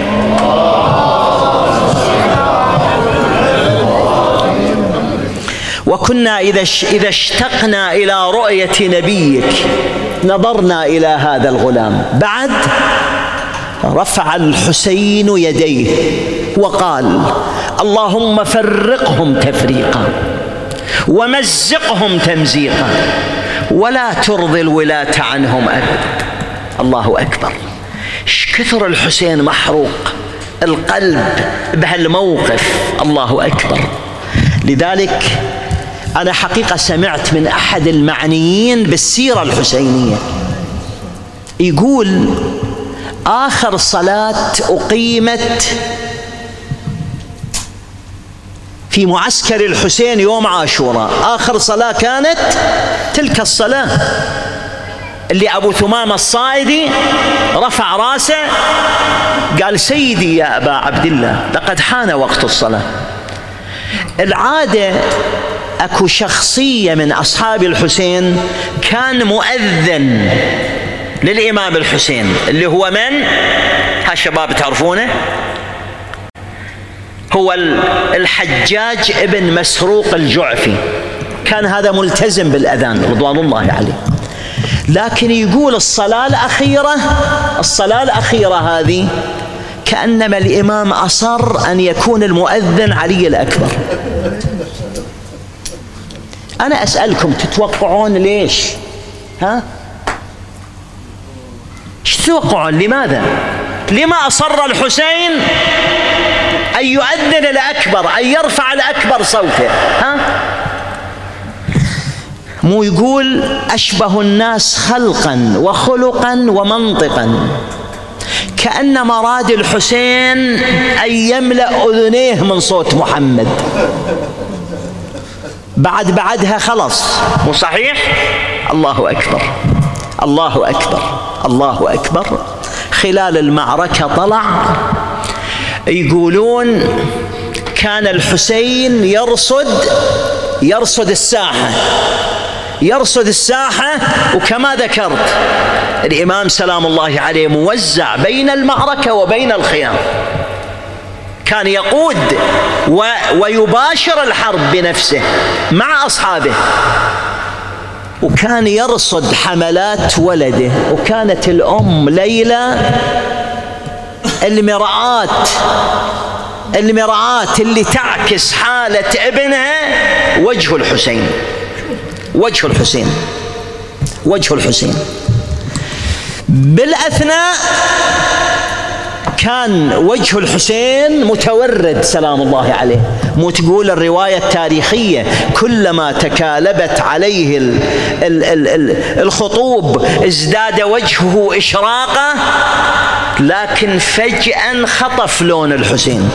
وكنا إذا اشتقنا إلى رؤية نبيك نظرنا إلى هذا الغلام. بعد رفع الحسين يديه وقال: اللهم فرقهم تفريقا ومزقهم تمزيقا ولا ترضي الولاة عنهم أبدا. الله أكبر. كثر الحسين محروق القلب بهالموقف. الله أكبر. لذلك أنا حقيقة سمعت من أحد المعنيين بالسيرة الحسينية يقول: آخر صلاة أقيمت في معسكر الحسين يوم عاشوراء، آخر صلاة كانت تلك الصلاة اللي أبو ثمامة الصائدي رفع راسه قال: سيدي يا أبا عبد الله، لقد حان وقت الصلاة. العادة أكو شخصية من أصحاب الحسين كان مؤذن للإمام الحسين، اللي هو من؟ هالشباب تعرفونه؟ هو الحجاج ابن مسروق الجعفي. كان هذا ملتزم بالأذان رضوان الله عليه. لكن يقول الصلاة الأخيرة هذه كأنما الإمام أصر أن يكون المؤذن علي الأكبر. أنا أسألكم، تتوقعون ليش؟ ايش تتوقعون؟ لماذا؟ لما أصر الحسين أن يؤذن الأكبر، أن يرفع الأكبر صوته؟ مو يقول أشبه الناس خلقا وخلقا ومنطقا؟ كأن مراد الحسين أن يملأ أذنيه من صوت محمد. بعدها خلص، مو صحيح؟ الله أكبر. الله أكبر. الله أكبر. خلال المعركة طلع يقولون كان الحسين يرصد الساحة، وكما ذكرت الإمام سلام الله عليه موزع بين المعركة وبين الخيام، كان يقود ويباشر الحرب بنفسه مع أصحابه، وكان يرصد حملات ولده. وكانت الأم ليلى المرآة اللي تعكس حالة ابنها وجه الحسين، وجه الحسين، وجه الحسين. بالأثناء كان وجه الحسين متورد سلام الله عليه، مو تقول الرواية التاريخية كلما تكالبت عليه الخطوب ازداد وجهه إشراقة، لكن فجأة انخطف لون الحسين،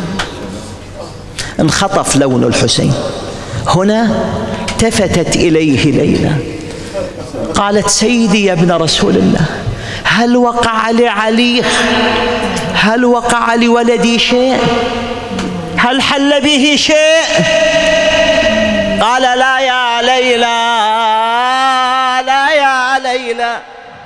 انخطف لون الحسين. هنا التفتت إليه ليلى قالت: سيدي يا ابن رسول الله، هل وقع لعلي، هل وقع لولدي شيء؟ هل حل به شيء؟ قال: لا يا ليلى، لا يا ليلى،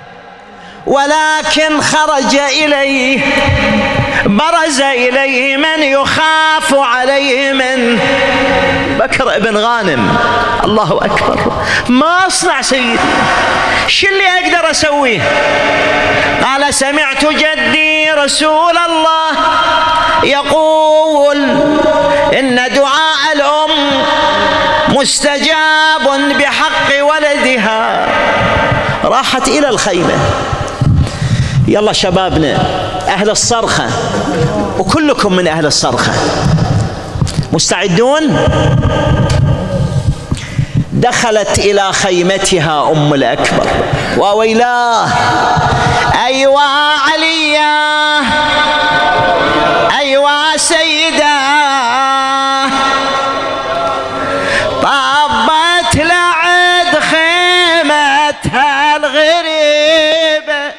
ولكن خرج إليه، برز إليه من يخاف عليه من بكر بن غانم. الله أكبر، ما أصنع سيدي؟ شو اللي أقدر أسويه؟ قال: سمعت جدي رسول الله يقول إن دعاء الأم مستجاب بحق ولدها. راحت إلى الخيمة. يلا شبابنا أهل الصرخة، وكلكم من أهل الصرخة، مستعدون؟ دخلت إلى خيمتها أم الأكبر: وويلاه، أيوا عليا، أيوا سيدة، طابت لعد خيمتها الغريبة،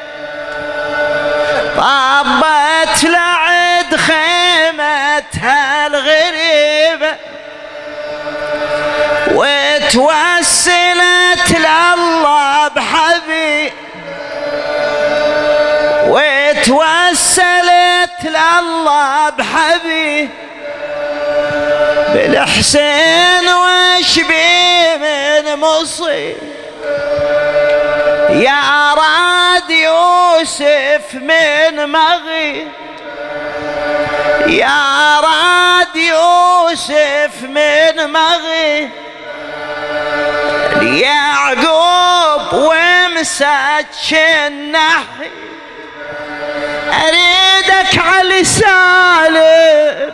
طابت لعد خيمتها الغريبة، وتوسلت لله بحبيب، وتوسلت لله بحبيب بالحسين، وش بيه من مصيب، يا راد يوسف من مغيب، يا راد يوسف من مغيب، يعقوب ومسك النحي، أريدك علي سالم،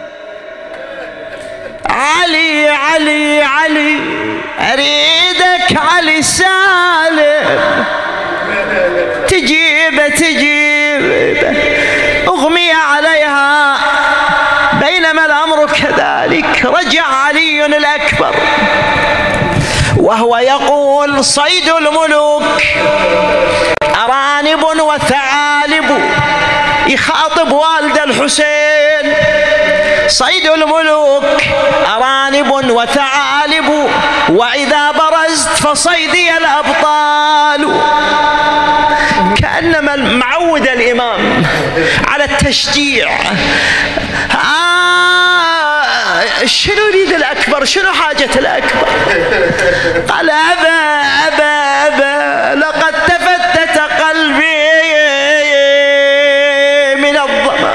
علي علي علي، أريدك علي سالم، تجيبه تجيبه. أغمي عليها. بينما الأمر كذلك رجع علي الأكبر وهو يقول: صيد الملوك أرانب وثعالب، يخاطب والد الحسين: صيد الملوك أرانب وثعالب، وإذا برزت فصيدي الأبطال. كأنما معود الإمام على التشجيع. شنو يريد الأكبر؟ شنو حاجة الأكبر؟ قال: أبا أبا أبا، لقد تفتت قلبي من الظما،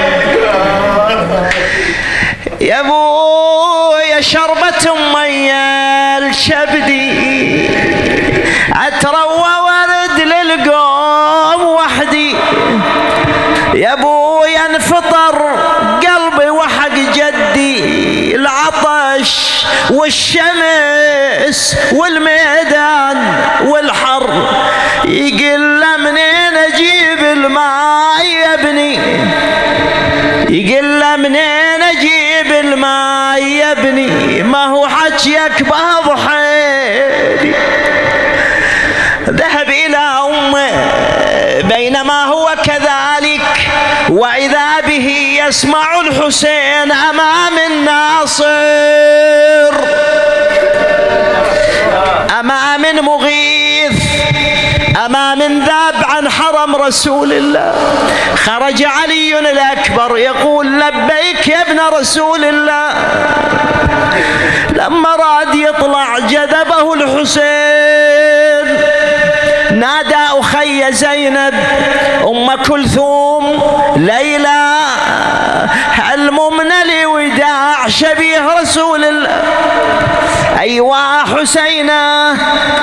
يا ابويا شربة ميا الشبدي، أتروى ورد للقوم وحدي، يا ابويا انفطر قلبي وحق جدي، العطش والشمس والميدان والحر، يقل منين اجيب الماء يا ابني، يقل منين اجيب الماء يا ابني، ما هو حجيك بهض حيلي. ذهب إلى أمه بينما هو كذلك، وإذا به يسمع الحسين أمام الناصر، أمام مغيث، أمام ذاب عن حرم رسول الله. خرج علي الأكبر يقول: لبيك يا ابن رسول الله. لما راد يطلع جذبه الحسين، نادى أخي زينب أم كلثوم ليلى الممن لوداع شبيه رسول الله. أيوا حسينة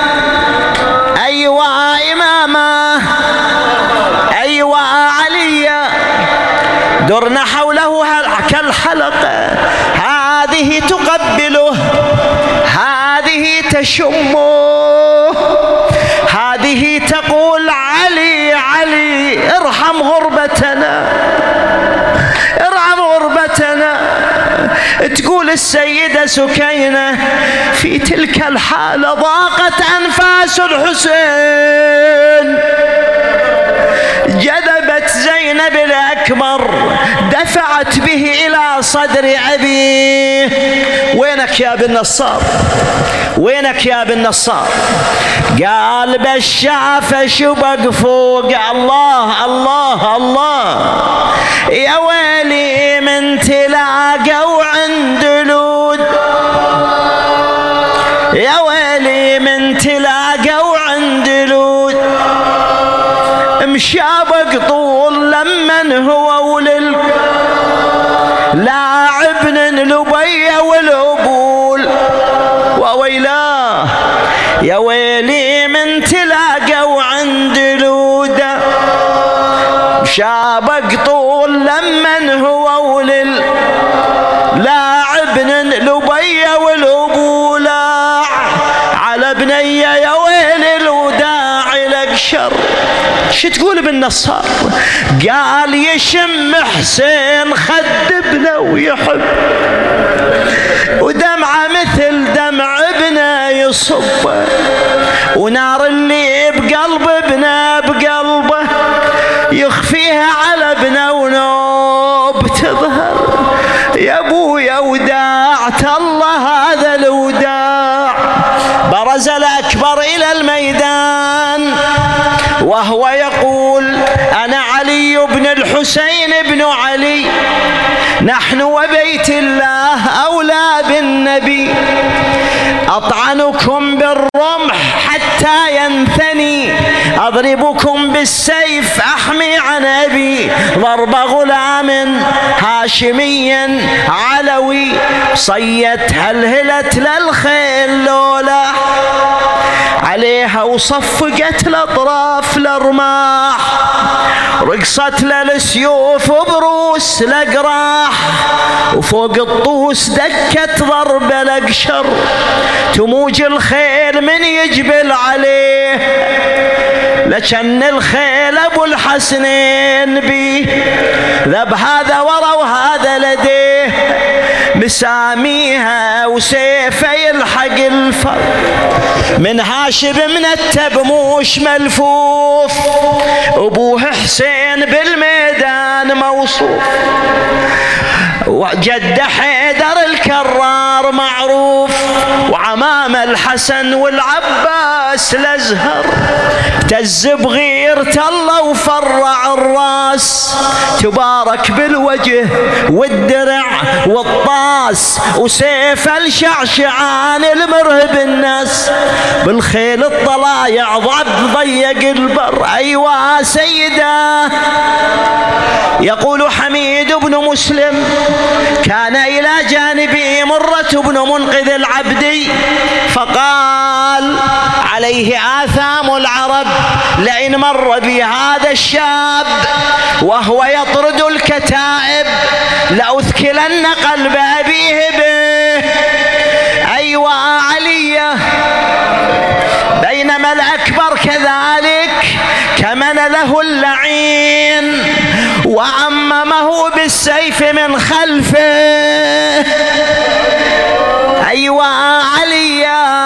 أيوا إمامة أيوا علي درنا حوله كالحلقة، هذه تقبله هذه تشمه هذه تقول علي علي ارحم غربتنا ارحم غربتنا. تقول السيدة سكينة في تلك الحالة ضاقت أنفاس الحسين، جذبت زينب الأكبر دفعت به إلى صدر أبيه. وينك يا ابن نصار وينك يا ابن نصار؟ قال بالشافة شبق فوق الله الله الله يا ويلي من تلاقوا عند لود، يا ويلي من تلاقوا عند لود. مشابق طول لمن هو ولل لاعبن لبي والأبول وويلاه يا ويلي من تلاقوا عند لود. مشابق طول لمن هو ولل لاعبن لبي والأبول على بني يا ويل الوداع لك شر. شو تقول ابن نصار؟ قال يشم حسين خد ابنه ويحب ودمعه مثل دمع ابنه يصب، ونار اللي بقلب ابنه بقلبه يخفيها على ابنه ونوب تظهر. يا ابويا وداعت الله هذا الوداع. برز الأكبر إلى الميدان وهو يقول أنا علي بن الحسين بن علي، نحن وبيت الله أولى بالنبي، أطعنكم بالرمح حتى ينثني، أضربكم بالسيف أحمي عن أبي، ضرب غلام هاشمي علوي، صيت هلهلت للخيل لولا عليها وصفقت الأطراف للرماح، رقصت للسيوف وبروس لقراح، وفوق الطوس دكت ضرب الأقشر، تموج الخيل من يجبل عليه، لكن الخيل أبو الحسنين بيه، ذب هذا ورا وهذا لديه، مساميها وسيفه يلحق الفر، من هاشم منتب موش ملفوف، أبوه حسين بالميدان موصوف، وجد حيدر الكرار معروف، وعمام الحسن والعباس الأزهر، تز بغيرة الله وفرع الراس، تبارك بالوجه والدرع والطاس، وسيف الشعشعان المرهب الناس، بالخيل الطلايع ضيق البر. أيوا سيدا. يقول حميد بن مسلم كان إلى جانبي مرة بن منقذ العبدي، فقال عليه آثام العرب، لئن مر بي هذا الشاب وهو يطرد الكتائب لأثكلن قلب أبيه به. أيوا علي. بينما الأكبر كذلك كمن له اللعين وعممه بالسيف من خلفه. أيوا علي.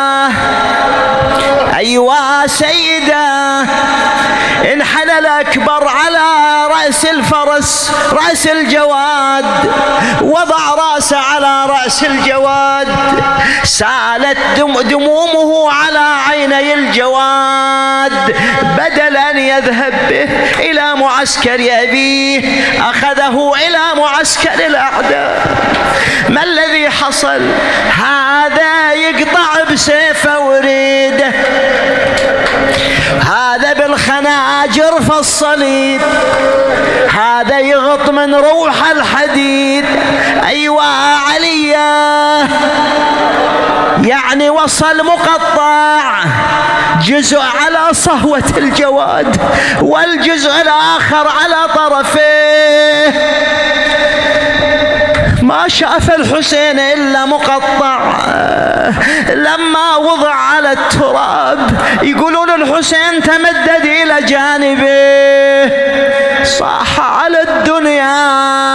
أيوا سيدا. انحنى الأكبر على رأس الفرس، رأس الجواد، وضع رأسه على رأس الجواد، سالت دمومه على عيني الجواد، بدل أن يذهب به إلى معسكر أبيه أخذه إلى معسكر الأعداء. ما الذي حصل؟ هذا يقطع بسيفه وريده، هذا الصليب، هذا يغط من روح الحديد. أيوة عليا، يعني وصل مقطع، جزء على صهوة الجواد والجزء الآخر على طرفيه. ما شاف الحسين إلا مقطع. لما وضع على التراب يقولون الحسين تمدد إلى جانبه، صاح على الدنيا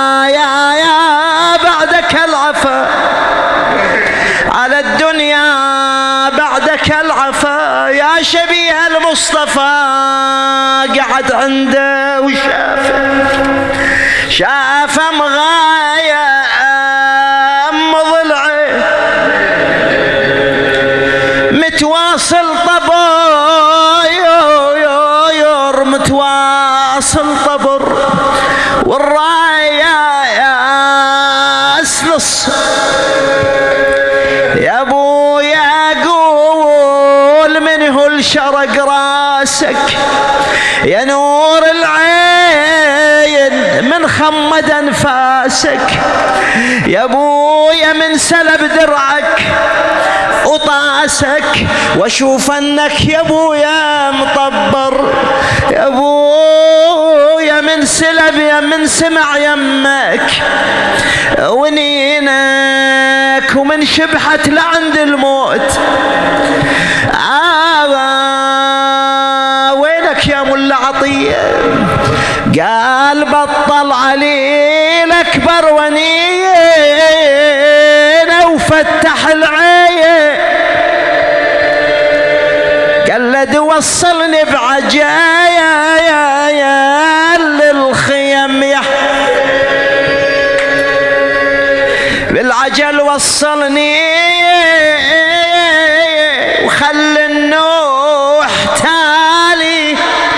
يا بعدك العفا، على الدنيا بعدك العفا يا شبيه المصطفى. قعد عنده شاف مغاية ضلعه متواصل طباير، متواصل طبر، والراية اسلص. يا ابويا قول من هو الشرق راسك يا نور العين، من خمد انفاسك يا ابويا، من سلب درعك وطاسك، واشوف انك يا ابويا مطبر، يا ابويا من سلب من سمع يمك ونينك، ومن شبحت لعند الموت. وينك يا ملا عطية؟ قال بطل علي الأكبر ونينا وفتح العين، قال له وصلني بعجايا للخيم بالعجل، وصلني وخلي النوح تالي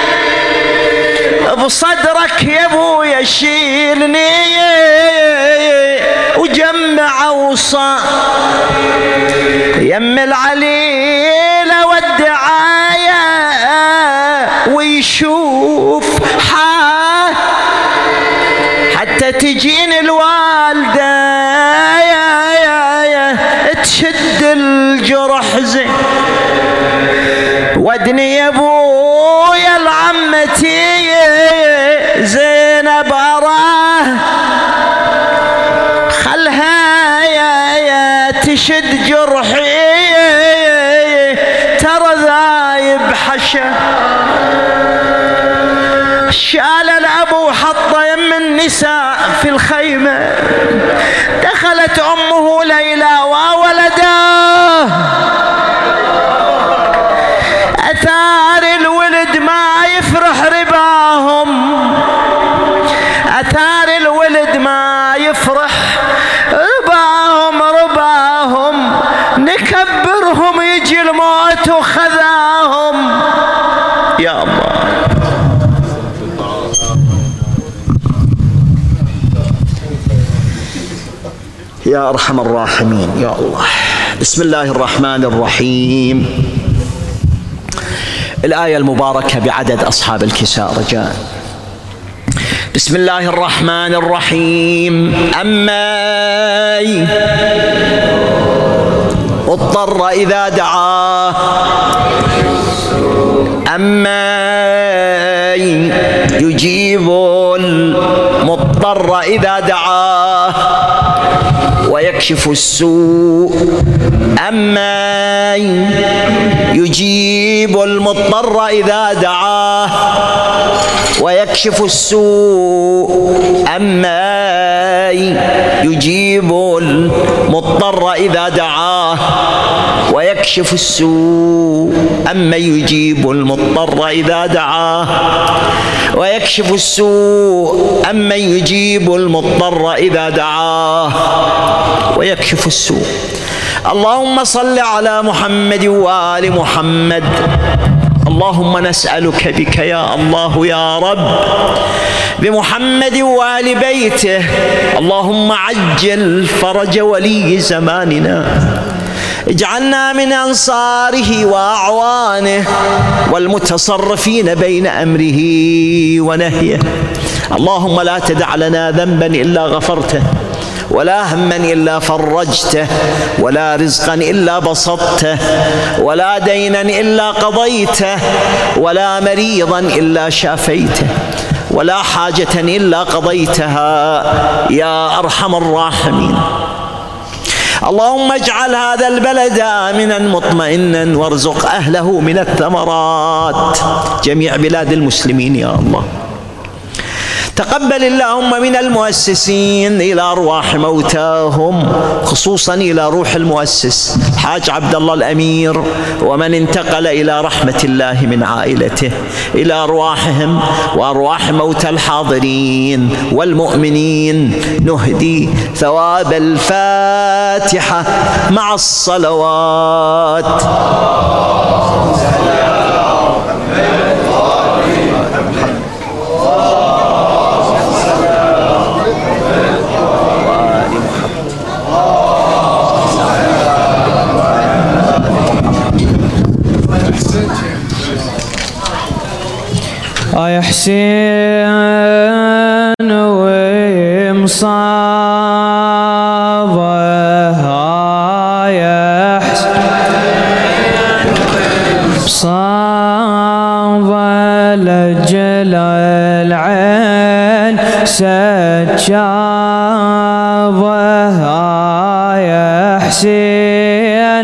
بصدرك يا ابويا، شيلني وجمع اوصى يم العليله والدعايه، ويشوف حتى تجيني الوالده تشد الجرح زين، ودني يا ابويا العمتي زينب اراه، خلها يا تشد جرحي، ترى ذايب حشا. شال الابو وحطه يم النساء في الخيمه، دخلت امه ليلى وولداه، اثار الولد ما يفرح رباهم، اثار الولد ما يفرح رباهم، نكبرهم يجي الموت وخذاهم. يا الله يا أرحم الراحمين يا الله. بسم الله الرحمن الرحيم. الآية المباركة بعدد أصحاب الكساء رجاء. بسم الله الرحمن الرحيم. أما اضطر إذا دعاه، أما يجيب المضطر إذا دعاه ويكشف السوء، أما يجيب المضطر إذا دعاه ويكشف السوء، أما يجيب المضطر إذا دعاه ويكشف السوء، أما يجيب المضطر إذا دعاه ويكشف السوء، أما يجيب المضطر إذا دعاه ويكشف السوء. اللهم صل على محمد وآل محمد. اللهم نسألك بك يا الله يا رب بمحمد وآل بيته، اللهم عجل فرج ولي زماننا اجعلنا من أنصاره وأعوانه والمتصرفين بين أمره ونهيه. اللهم لا تدع لنا ذنبا إلا غفرته، ولا هما إلا فرجته، ولا رزقا إلا بسطته، ولا دينا إلا قضيته، ولا مريضا إلا شافيته، ولا حاجة إلا قضيتها يا أرحم الراحمين. اللهم اجعل هذا البلد آمنا مطمئنا، وارزق أهله من الثمرات، جميع بلاد المسلمين يا الله. تقبل اللهم من المؤسسين إلى أرواح موتاهم، خصوصا إلى روح المؤسس حاج عبد الله الأمير ومن انتقل إلى رحمة الله من عائلته، إلى أرواحهم وأرواح موتى الحاضرين والمؤمنين نهدي ثواب الفاتحة مع الصلوات. يا حسين ومصابه، يا حسين مصابه، لجل العين سجابه، يا حسين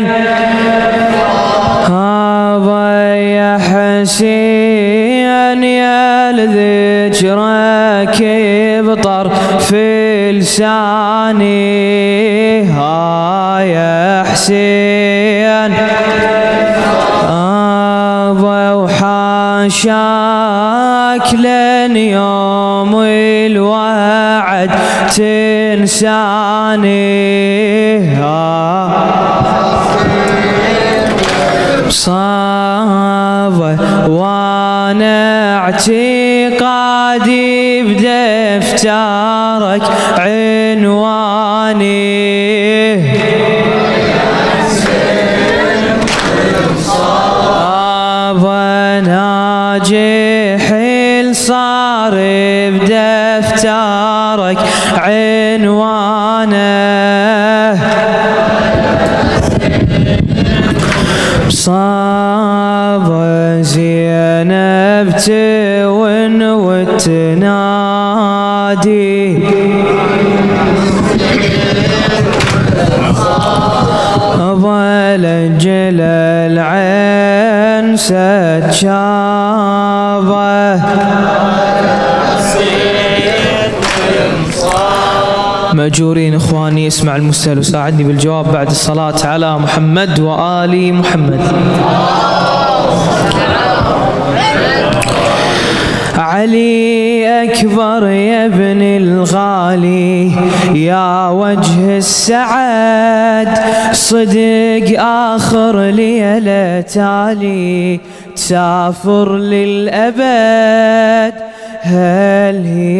يا حسين يا لذكرك بطرف لساني، يا حسين وحاشاك لن يوم الوعد تنساني، صابه وانا اعتقادي بدفترك عنواني، صابه ناجح صار بدفترك عنوانه، صابه زينب تون وتنادي، لجل العين سجابه. مأجورين إخواني، اسمع المسأل وساعدني بالجواب بعد الصلاة على محمد وآل محمد. علي أكبر يا ابن الغالي، يا وجه السعد صدق آخر ليلة تالي، تسافر للأبد هل هي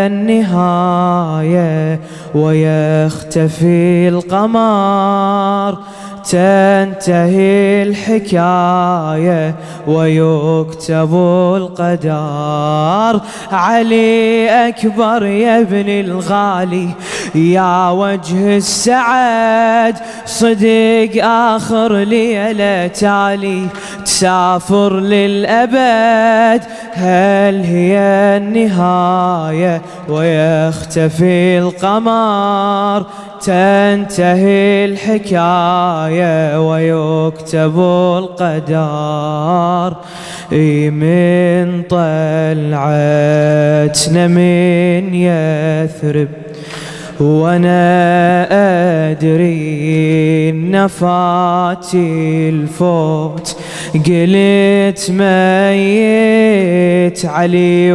النهاية ويختفي القمر، تنتهي الحكاية ويكتب القدر. علي أكبر يا ابن الغالي، يا وجه السعد صدق آخر ليلة تالي، تسافر للأبد هل هي النهاية ويختفي القمر، تنتهي الحكاية ويكتب القدر. من طلعتنا من يثرب وانا ادري نفاتي الفوت، قلت ميت علي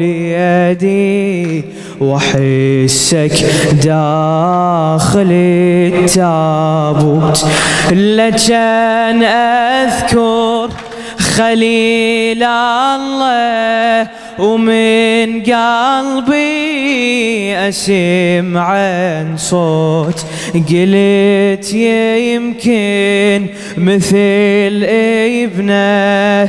وليدي واحسك داخل التابوت، لكان اذكر خليل الله ومن قلبي أسمع صوت قلت يمكن مثل ابنه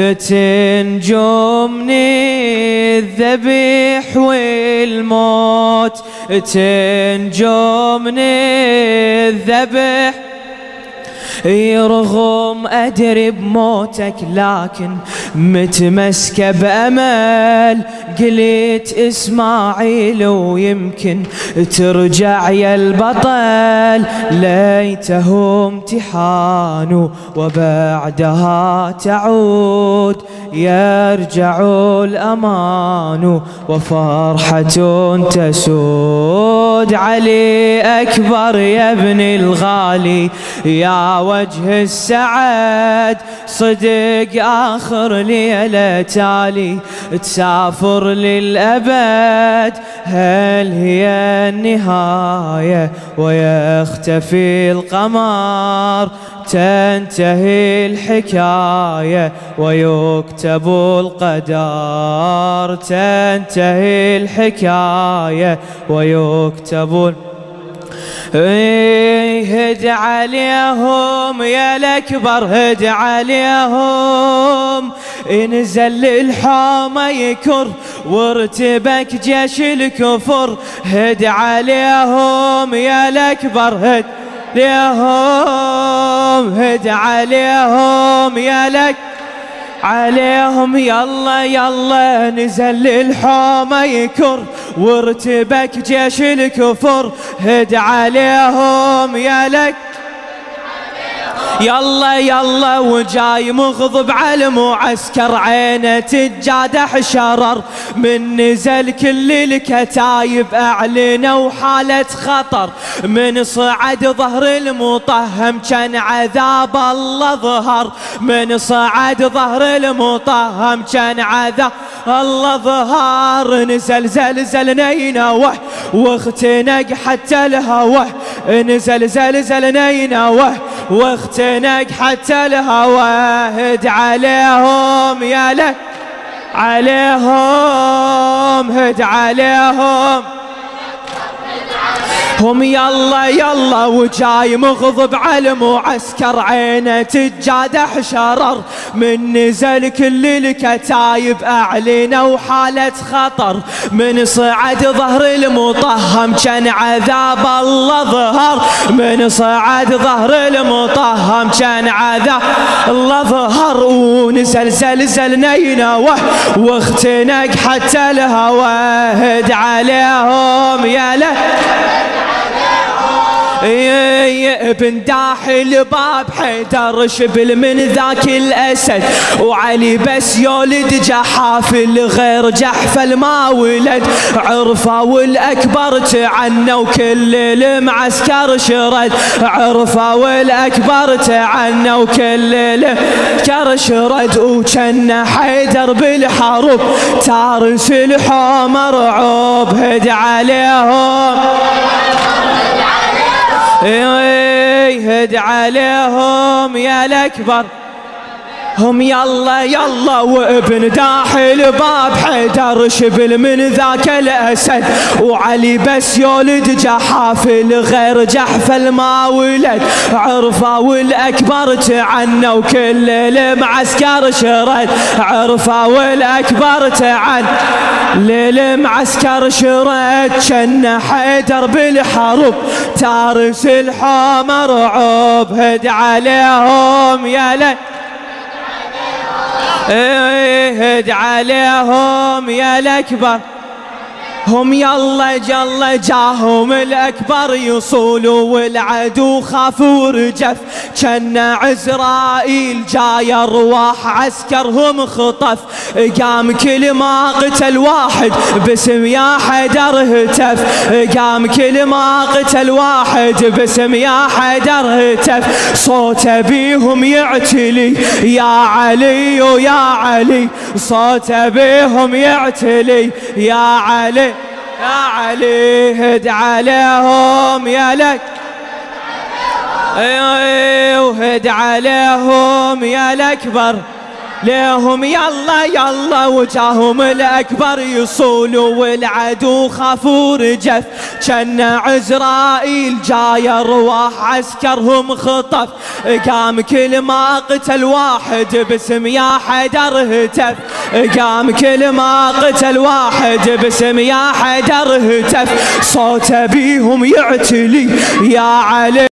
تنجو من الذبح والموت تنجو من الذبح يرغم أدري بموتك لكن متمسكة بأمل قلت إسماعيل ويمكن ترجع يا البطل ليته امتحان وبعدها تعود يرجع الأمان وفرحة تسود علي أكبر يا ابن الغالي يا وجه السعد صدق آخر ليلة تالي تسافر للأبد هل هي النهاية ويختفي القمر تنتهي الحكاية ويكتب القدر تنتهي الحكاية ويكتب هد عليهم يا الأكبر هد عليهم انزل الحامة يكر وارتبك جيش الكفر هد عليهم يا الأكبر هد عليهم هد عليهم يا لك عليهم يلا يلا نزل الحومة يكر وارتبك جيش الكفر هد عليهم يا لك يلا يلا وجاي مغضب على المعسكر عينه تجادح شرر من نزل كل الكتايب اعلنوا حالة خطر من صعد ظهر المطهم كان عذاب الله ظهر من صعد ظهر المطهم كان عذاب الله ظهر نزل زلزل نينوه واختنق حتى الهوى نزل زلزل نينوه واختنق حتى الهوى هد عليهم يا له عليهم هد عليهم هم يلا يلا وجاي مغضب على المعسكر عينه تجادح شرر من نزل كل الكتايب اعلنوا حالة خطر من صعد ظهر المطهم كان عذاب الله ظهر من صعد ظهر المطهم كان عذاب الله ظهر ونزل زلزل نينوه واختنق حتى الهوى هد عليهم يا له ابن داحل باب حيدر شبل من ذاك الأسد وعلي بس يولد جحافل غير جحفل ما ولد عرفوا الأكبر تعنى وكل المعسكر شرد عرفوا الأكبر تعنى وكل المعسكر شرد وكان حيدر بالحرب تارس الحومة رعوب هد عليهم هد عليهم يا الأكبر هم يلا يلا وابن داحل باب حيدر شبل من ذاك الأسد وعلي بس يولد جحافل غير جحفل ما ولد عرفوا الأكبر تعنى وكل المعسكر شرد عرفوا الأكبر تعنى للمعسكر شرد كان حيدر بالحرب تارس الحومة رعوب هد عليهم يا لك هد عليهم يا الأكبر هم يلا جل جاهم الأكبر يصولوا والعدو خاف ورجف كان عزرائيل جاي أرواح عسكرهم خطف قام كل ما قتل واحد باسم يا حيدر هتف قام كل ما قتل واحد باسم يا حيدر هتف صوت بيهم يعتلي يا علي ويا علي صوت بيهم يعتلي يا علي يا علي هد عليهم يا لك وهد عليهم يا الأكبر ليهم يلا يلا وجاهم الأكبر يصولوا والعدو خافوا رجف كان عزرائيل جاي ارواح عسكرهم خطف قام كل ما قتل واحد باسم يا حيدر هتف قام كل ما قتل واحد باسم يا حيدر هتف صوت بيهم يعتلي يا علي